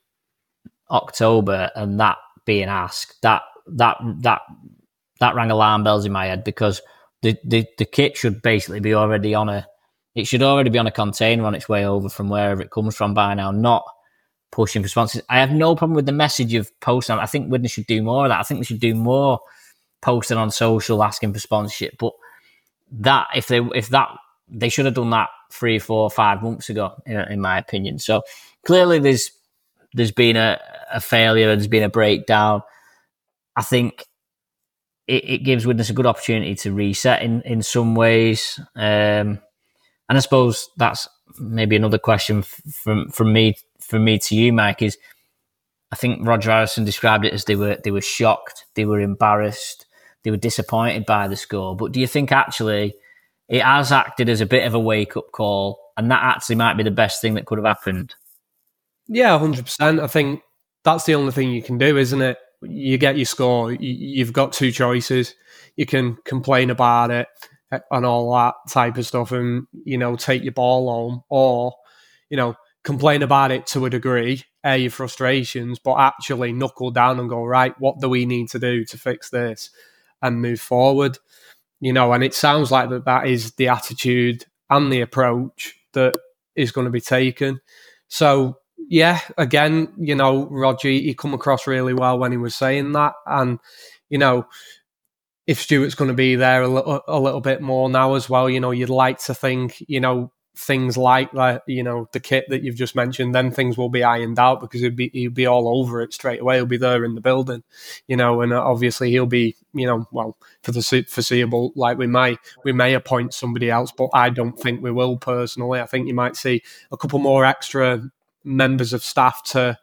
October and that being asked, that that that that rang alarm bells in my head, because the, the the kit should basically be already on a it should already be on a container on its way over from wherever it comes from by now, not pushing for sponsors. I have no problem with the message of posting. I think Widnes should do more of that. I think they should do more posting on social asking for sponsorship. But that, if they, if that, they should have done that three, four, five months ago, in, in my opinion. So clearly, there's there's been a, a failure. There's been a breakdown. I think it, it gives Widnes a good opportunity to reset in in some ways. Um, and I suppose that's maybe another question from from me. From me to you, Mike, is I think Roger Harrison described it as they were they were shocked, they were embarrassed, they were disappointed by the score. But do you think actually it has acted as a bit of a wake-up call, and that actually might be the best thing that could have happened? Yeah, one hundred percent. I think that's the only thing you can do, isn't it? You get your score, you've got two choices. You can complain about it and all that type of stuff and, you know, take your ball home, or, you know, complain about it to a degree, air your frustrations, but actually knuckle down and go, right, what do we need to do to fix this and move forward? You know, and it sounds like that that is the attitude and the approach that is going to be taken. So, yeah, again, you know, Roger, he come across really well when he was saying that. And, you know, if Stuart's going to be there a little, a little bit more now as well, you know, you'd like to think, you know, things like that, you know, the kit that you've just mentioned, then things will be ironed out because he'll be he'll be all over it straight away. He'll be there in the building, you know, and obviously he'll be, you know, well, for the foreseeable, like we may we may appoint somebody else, but I don't think we will personally. I think you might see a couple more extra members of staff to,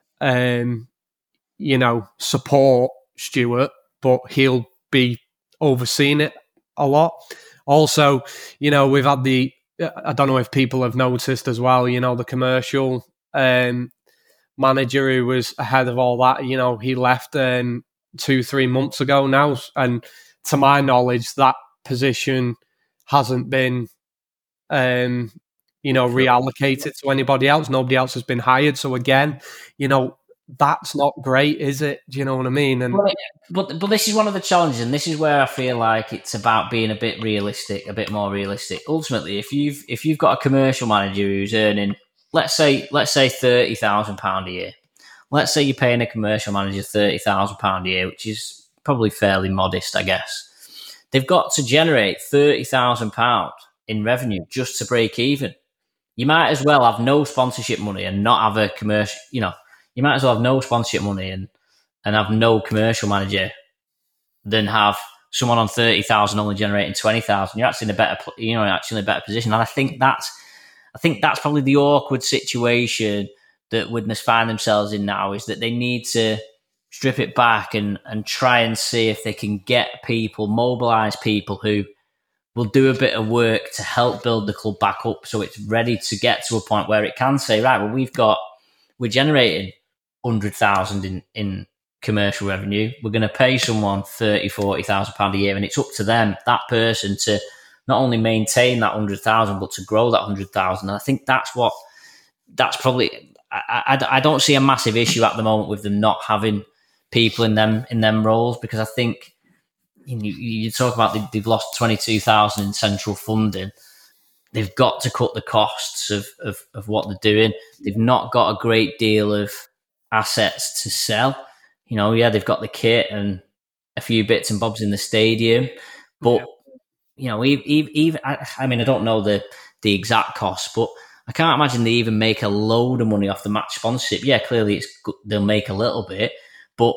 um, you know, support Stuart, but he'll be overseeing it a lot. Also, you know, we've had the, I don't know if people have noticed as well, you know, the commercial um, manager who was ahead of all that, you know, he left um, two, three months ago now. And to my knowledge, that position hasn't been, um, you know, reallocated to anybody else. Nobody else has been hired. So again, you know, that's not great, is it? Do you know what I mean? And but, but but this is one of the challenges, and this is where I feel like it's about being a bit realistic, a bit more realistic. Ultimately, if you've if you've got a commercial manager who's earning, let's say let's say thirty thousand pound a year, let's say you're paying a commercial manager thirty thousand pound a year, which is probably fairly modest, I guess. They've got to generate thirty thousand pound in revenue just to break even. You might as well have no sponsorship money and not have a commercial, you know. You might as well have no sponsorship money and, and have no commercial manager than have someone on thirty thousand only generating twenty thousand. You're actually in a better, you know, actually in a better position. And I think that's, I think that's probably the awkward situation that Widnes find themselves in now, is that they need to strip it back and, and try and see if they can get people, mobilize people who will do a bit of work to help build the club back up so it's ready to get to a point where it can say, right, well, we've got, we're generating one hundred thousand in, in commercial revenue. We're going to pay someone thirty, forty thousand pounds a year, and it's up to them, that person, to not only maintain that one hundred thousand, but to grow that one hundred thousand. And I think that's what, that's probably, I, I, I don't see a massive issue at the moment with them not having people in them, in them roles, because I think, you, you talk about they, they've lost twenty-two thousand in central funding. They've got to cut the costs of, of, of what they're doing. They've not got a great deal of assets to sell. You know, yeah, they've got the kit and a few bits and bobs in the stadium, but yeah. you know, even, even I, I mean, I don't know the the exact cost, but I can't imagine they even make a load of money off the match sponsorship. Yeah, clearly it's they'll make a little bit, but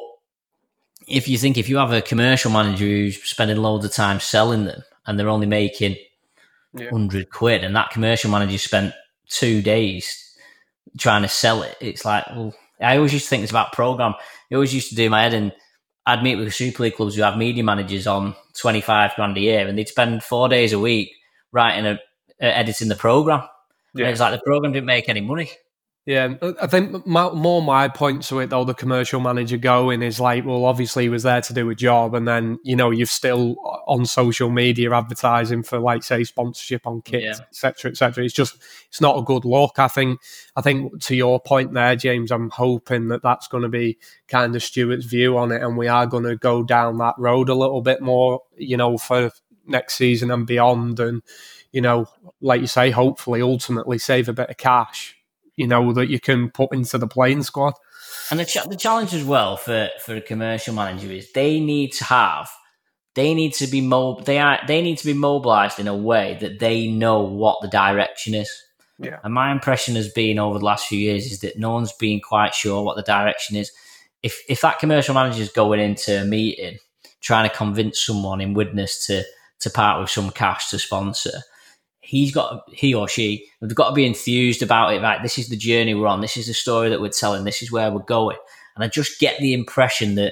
if you think if you have a commercial manager who's spending loads of time selling them and they're only making yeah. one hundred quid, and that commercial manager spent two days trying to sell it, it's like, well, I always used to think it's about program. I always used to do my head, and I'd meet with Super League clubs who have media managers on twenty-five grand a year, and they'd spend four days a week writing a, uh, editing the program. Yeah. And it's like the program didn't make any money. Yeah, I think my, more my point to it, though, the commercial manager going is like, well, obviously he was there to do a job, and then, you know, you've still on social media advertising for, like, say, sponsorship on kits, et cetera, et cetera. It's just, it's not a good look. I think, I think to your point there, James, I'm hoping that that's going to be kind of Stuart's view on it, and we are going to go down that road a little bit more, you know, for next season and beyond, and, you know, like you say, hopefully, ultimately save a bit of cash, you know, that you can put into the playing squad. And the, ch- the challenge as well for, for a commercial manager is they need to have, they need to be mo- they are they need to be mobilised in a way that they know what the direction is. Yeah. And my impression has been over the last few years is that no one's been quite sure what the direction is. If if that commercial manager is going into a meeting trying to convince someone in Widnes to to part with some cash to sponsor, he's got, he or she, they've got to be enthused about it. Right, this is the journey we're on. This is the story that we're telling. This is where we're going. And I just get the impression that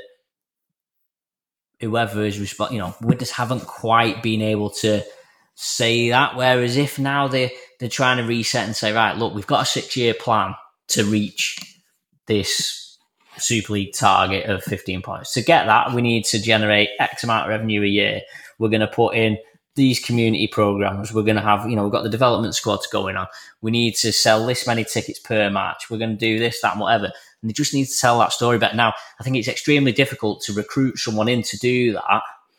whoever is responsible, you know, we just haven't quite been able to say that. Whereas if now they they're trying to reset and say, right, look, we've got a six year plan to reach this Super League target of fifteen points. To get that, we need to generate X amount of revenue a year. We're going to put in these community programs. We're going to have, you know, we've got the development squads going on. We need to sell this many tickets per match. We're going to do this, that, and whatever. And they just need to tell that story better. Now, I think it's extremely difficult to recruit someone in to do that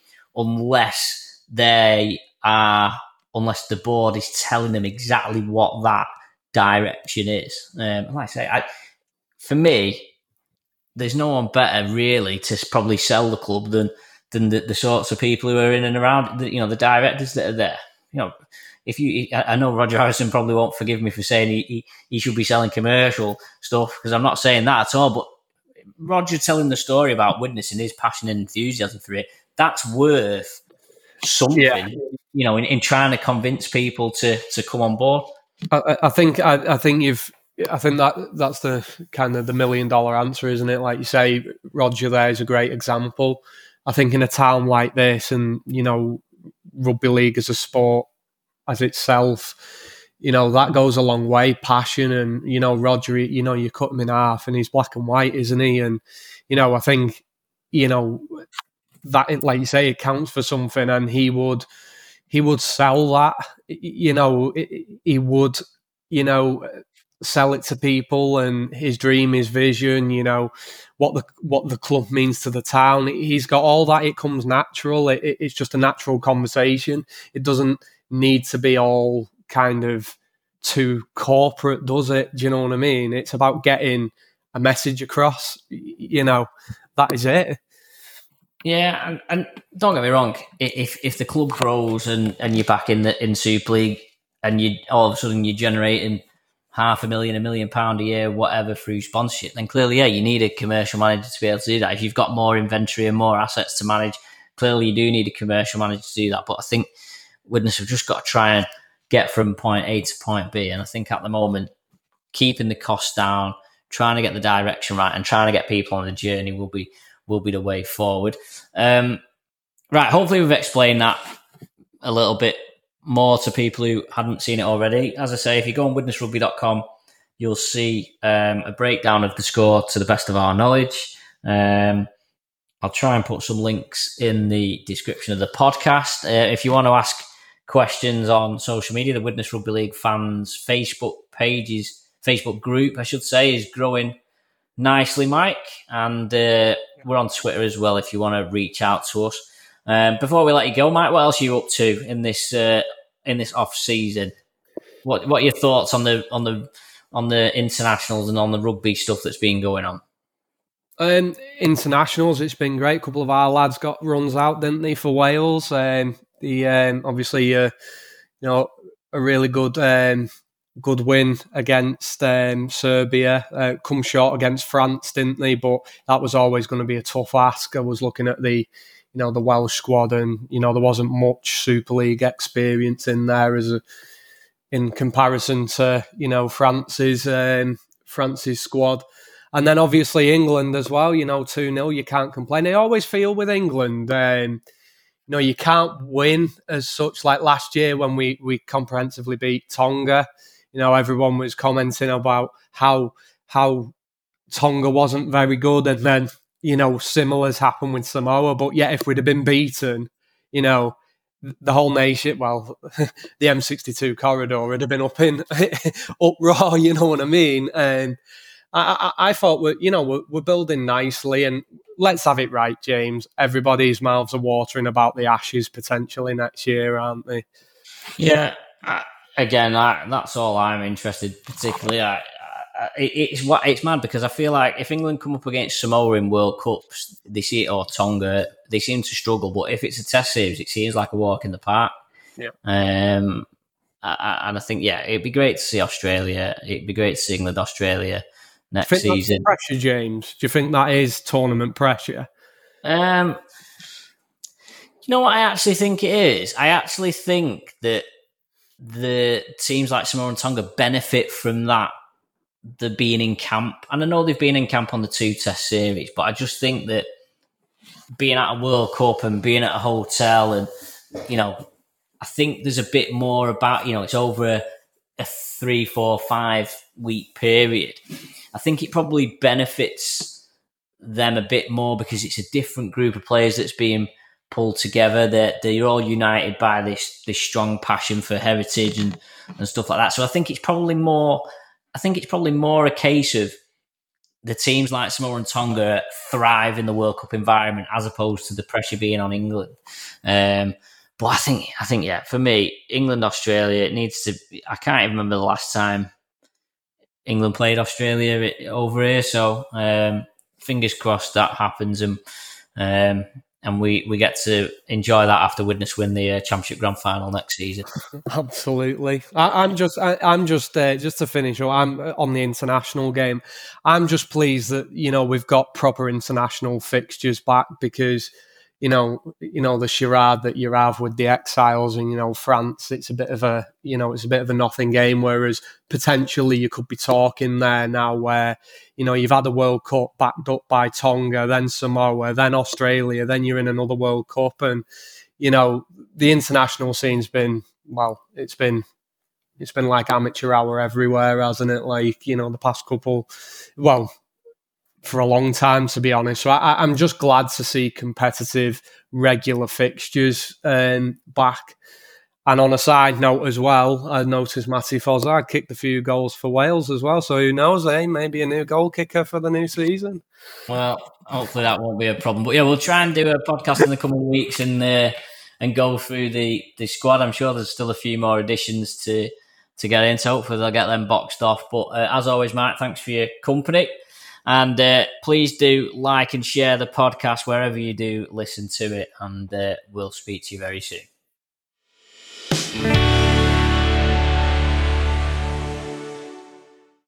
unless they are, unless the board is telling them exactly what that direction is. Um, like I say, I, for me, there's no one better really to probably sell the club than than the, the sorts of people who are in and around, the, you know, the directors that are there. you know, if you, I know Roger Harrison probably won't forgive me for saying he, he, he should be selling commercial stuff, because I'm not saying that at all, but Roger telling the story about Widnes and his passion and enthusiasm for it, that's worth something, yeah. you know, in, in trying to convince people to, to come on board. I, I think, I, I think you've, I think that that's the kind of the million dollar answer, isn't it? Like you say, Roger there is a great example. I think in a town like this, and, you know, rugby league as a sport as itself, you know, that goes a long way. Passion, and, you know, Roger, you know, you cut him in half and he's black and white, isn't he? And, you know, I think, you know, that, like you say, it counts for something, and he would, he would sell that, you know, he would, you know, sell it to people, and his dream, his vision, you know, what the what the club means to the town. He's got all that. It comes natural. It, it, it's just a natural conversation. It doesn't need to be all kind of too corporate, does it? Do you know what I mean? It's about getting a message across. You know, that is it. Yeah, and, and don't get me wrong. If if the club grows and, and you're back in the in Super League, and you all of a sudden you're generating half a million, a million pound a year, whatever, through sponsorship, then clearly, yeah, you need a commercial manager to be able to do that. If you've got more inventory and more assets to manage, clearly you do need a commercial manager to do that. But I think Widnes have just got to try and get from point A to point B. And I think at the moment, keeping the costs down, trying to get the direction right, and trying to get people on the journey will be will be the way forward. Um, right, hopefully we've explained that a little bit more to people who hadn't seen it already. As I say, if you go on widnes rugby dot com, you'll see um, a breakdown of the score to the best of our knowledge. Um, I'll try and put some links in the description of the podcast. Uh, if you want to ask questions on social media, the Widnes Rugby League fans Facebook pages, Facebook group, I should say, is growing nicely, Mike. And uh, we're on Twitter as well if you want to reach out to us. Um, before we let you go, Mike, what else are you up to in this uh, in this off season? What what are your thoughts on the on the on the internationals and on the rugby stuff that's been going on? Um, internationals, it's been great. A couple of our lads got runs out, didn't they, for Wales? Um, the um, obviously, uh, you know, a really good um, good win against um, Serbia. Uh, come short against France, didn't they? But that was always going to be a tough ask. I was looking at the you know, the Welsh squad, and, you know, there wasn't much Super League experience in there as a, in comparison to, you know, France's um, France's squad. And then obviously England as well, you know, two nil, you can't complain. I always feel with England, um, you know, you can't win as such. Like last year when we, we comprehensively beat Tonga, you know, everyone was commenting about how how Tonga wasn't very good, and then, you know, similar's happened with Samoa. But yet, if we'd have been beaten, you know, the whole nation, well, the M sixty-two corridor would have been up in uproar. You know what I mean? And I, I, I thought, we're, you know, we're, we're building nicely, and let's have it right, James. Everybody's mouths are watering about the Ashes potentially next year, aren't they? Yeah. I, again, I, that's all I'm interested, particularly. I, It's it's mad because I feel like if England come up against Samoa in World Cups, they see it, or Tonga, they seem to struggle. But if it's a Test series, it seems like a walk in the park. Yeah. Um, I, and I think, yeah, it'd be great to see Australia. It'd be great to see England, Australia next Do you think season. That's pressure, James? Do you think that is tournament pressure? Um, you know what I actually think it is? I actually think that the teams like Samoa and Tonga benefit from that. The being in camp, and I know they've been in camp on the two Test series, but I just think that being at a World Cup and being at a hotel, and, you know, I think there's a bit more about, you know, it's over a, a three, four, five week period. I think it probably benefits them a bit more because it's a different group of players that's being pulled together. They're, they're all united by this this strong passion for heritage and, and stuff like that. So I think it's probably more. I think it's probably more a case of the teams like Samoa and Tonga thrive in the World Cup environment as opposed to the pressure being on England. Um, but I think, I think, yeah, for me, England, Australia, it needs to. I can't even remember the last time England played Australia over here. So um, fingers crossed that happens, and um, and we, we get to enjoy that after Widnes win the uh, Championship Grand Final next season. Absolutely. I, I'm just, I, I'm just, uh, just to finish. I'm on the international game. I'm just pleased that you know we've got proper international fixtures back because. You know, you know the charade that you have with the Exiles and you know France. It's a bit of a, you know, it's a bit of a nothing game. Whereas potentially you could be talking there now, where you know you've had a World Cup backed up by Tonga, then Samoa, then Australia, then you're in another World Cup, and you know the international scene's been well, it's been it's been like amateur hour everywhere, hasn't it? Like you know the past couple, well. For a long time, to be honest. So I, I'm just glad to see competitive, regular fixtures um, back. And on a side note as well, I noticed Matty Fozzard kicked a few goals for Wales as well. So who knows, eh? Maybe a new goal kicker for the new season. Well, hopefully that won't be a problem. But yeah, we'll try and do a podcast in the coming weeks and uh, and go through the, the squad. I'm sure there's still a few more additions to, to get in. So hopefully they'll get them boxed off. But uh, as always, Mark, thanks for your company. And uh, please do like and share the podcast wherever you do listen to it. And uh, we'll speak to you very soon.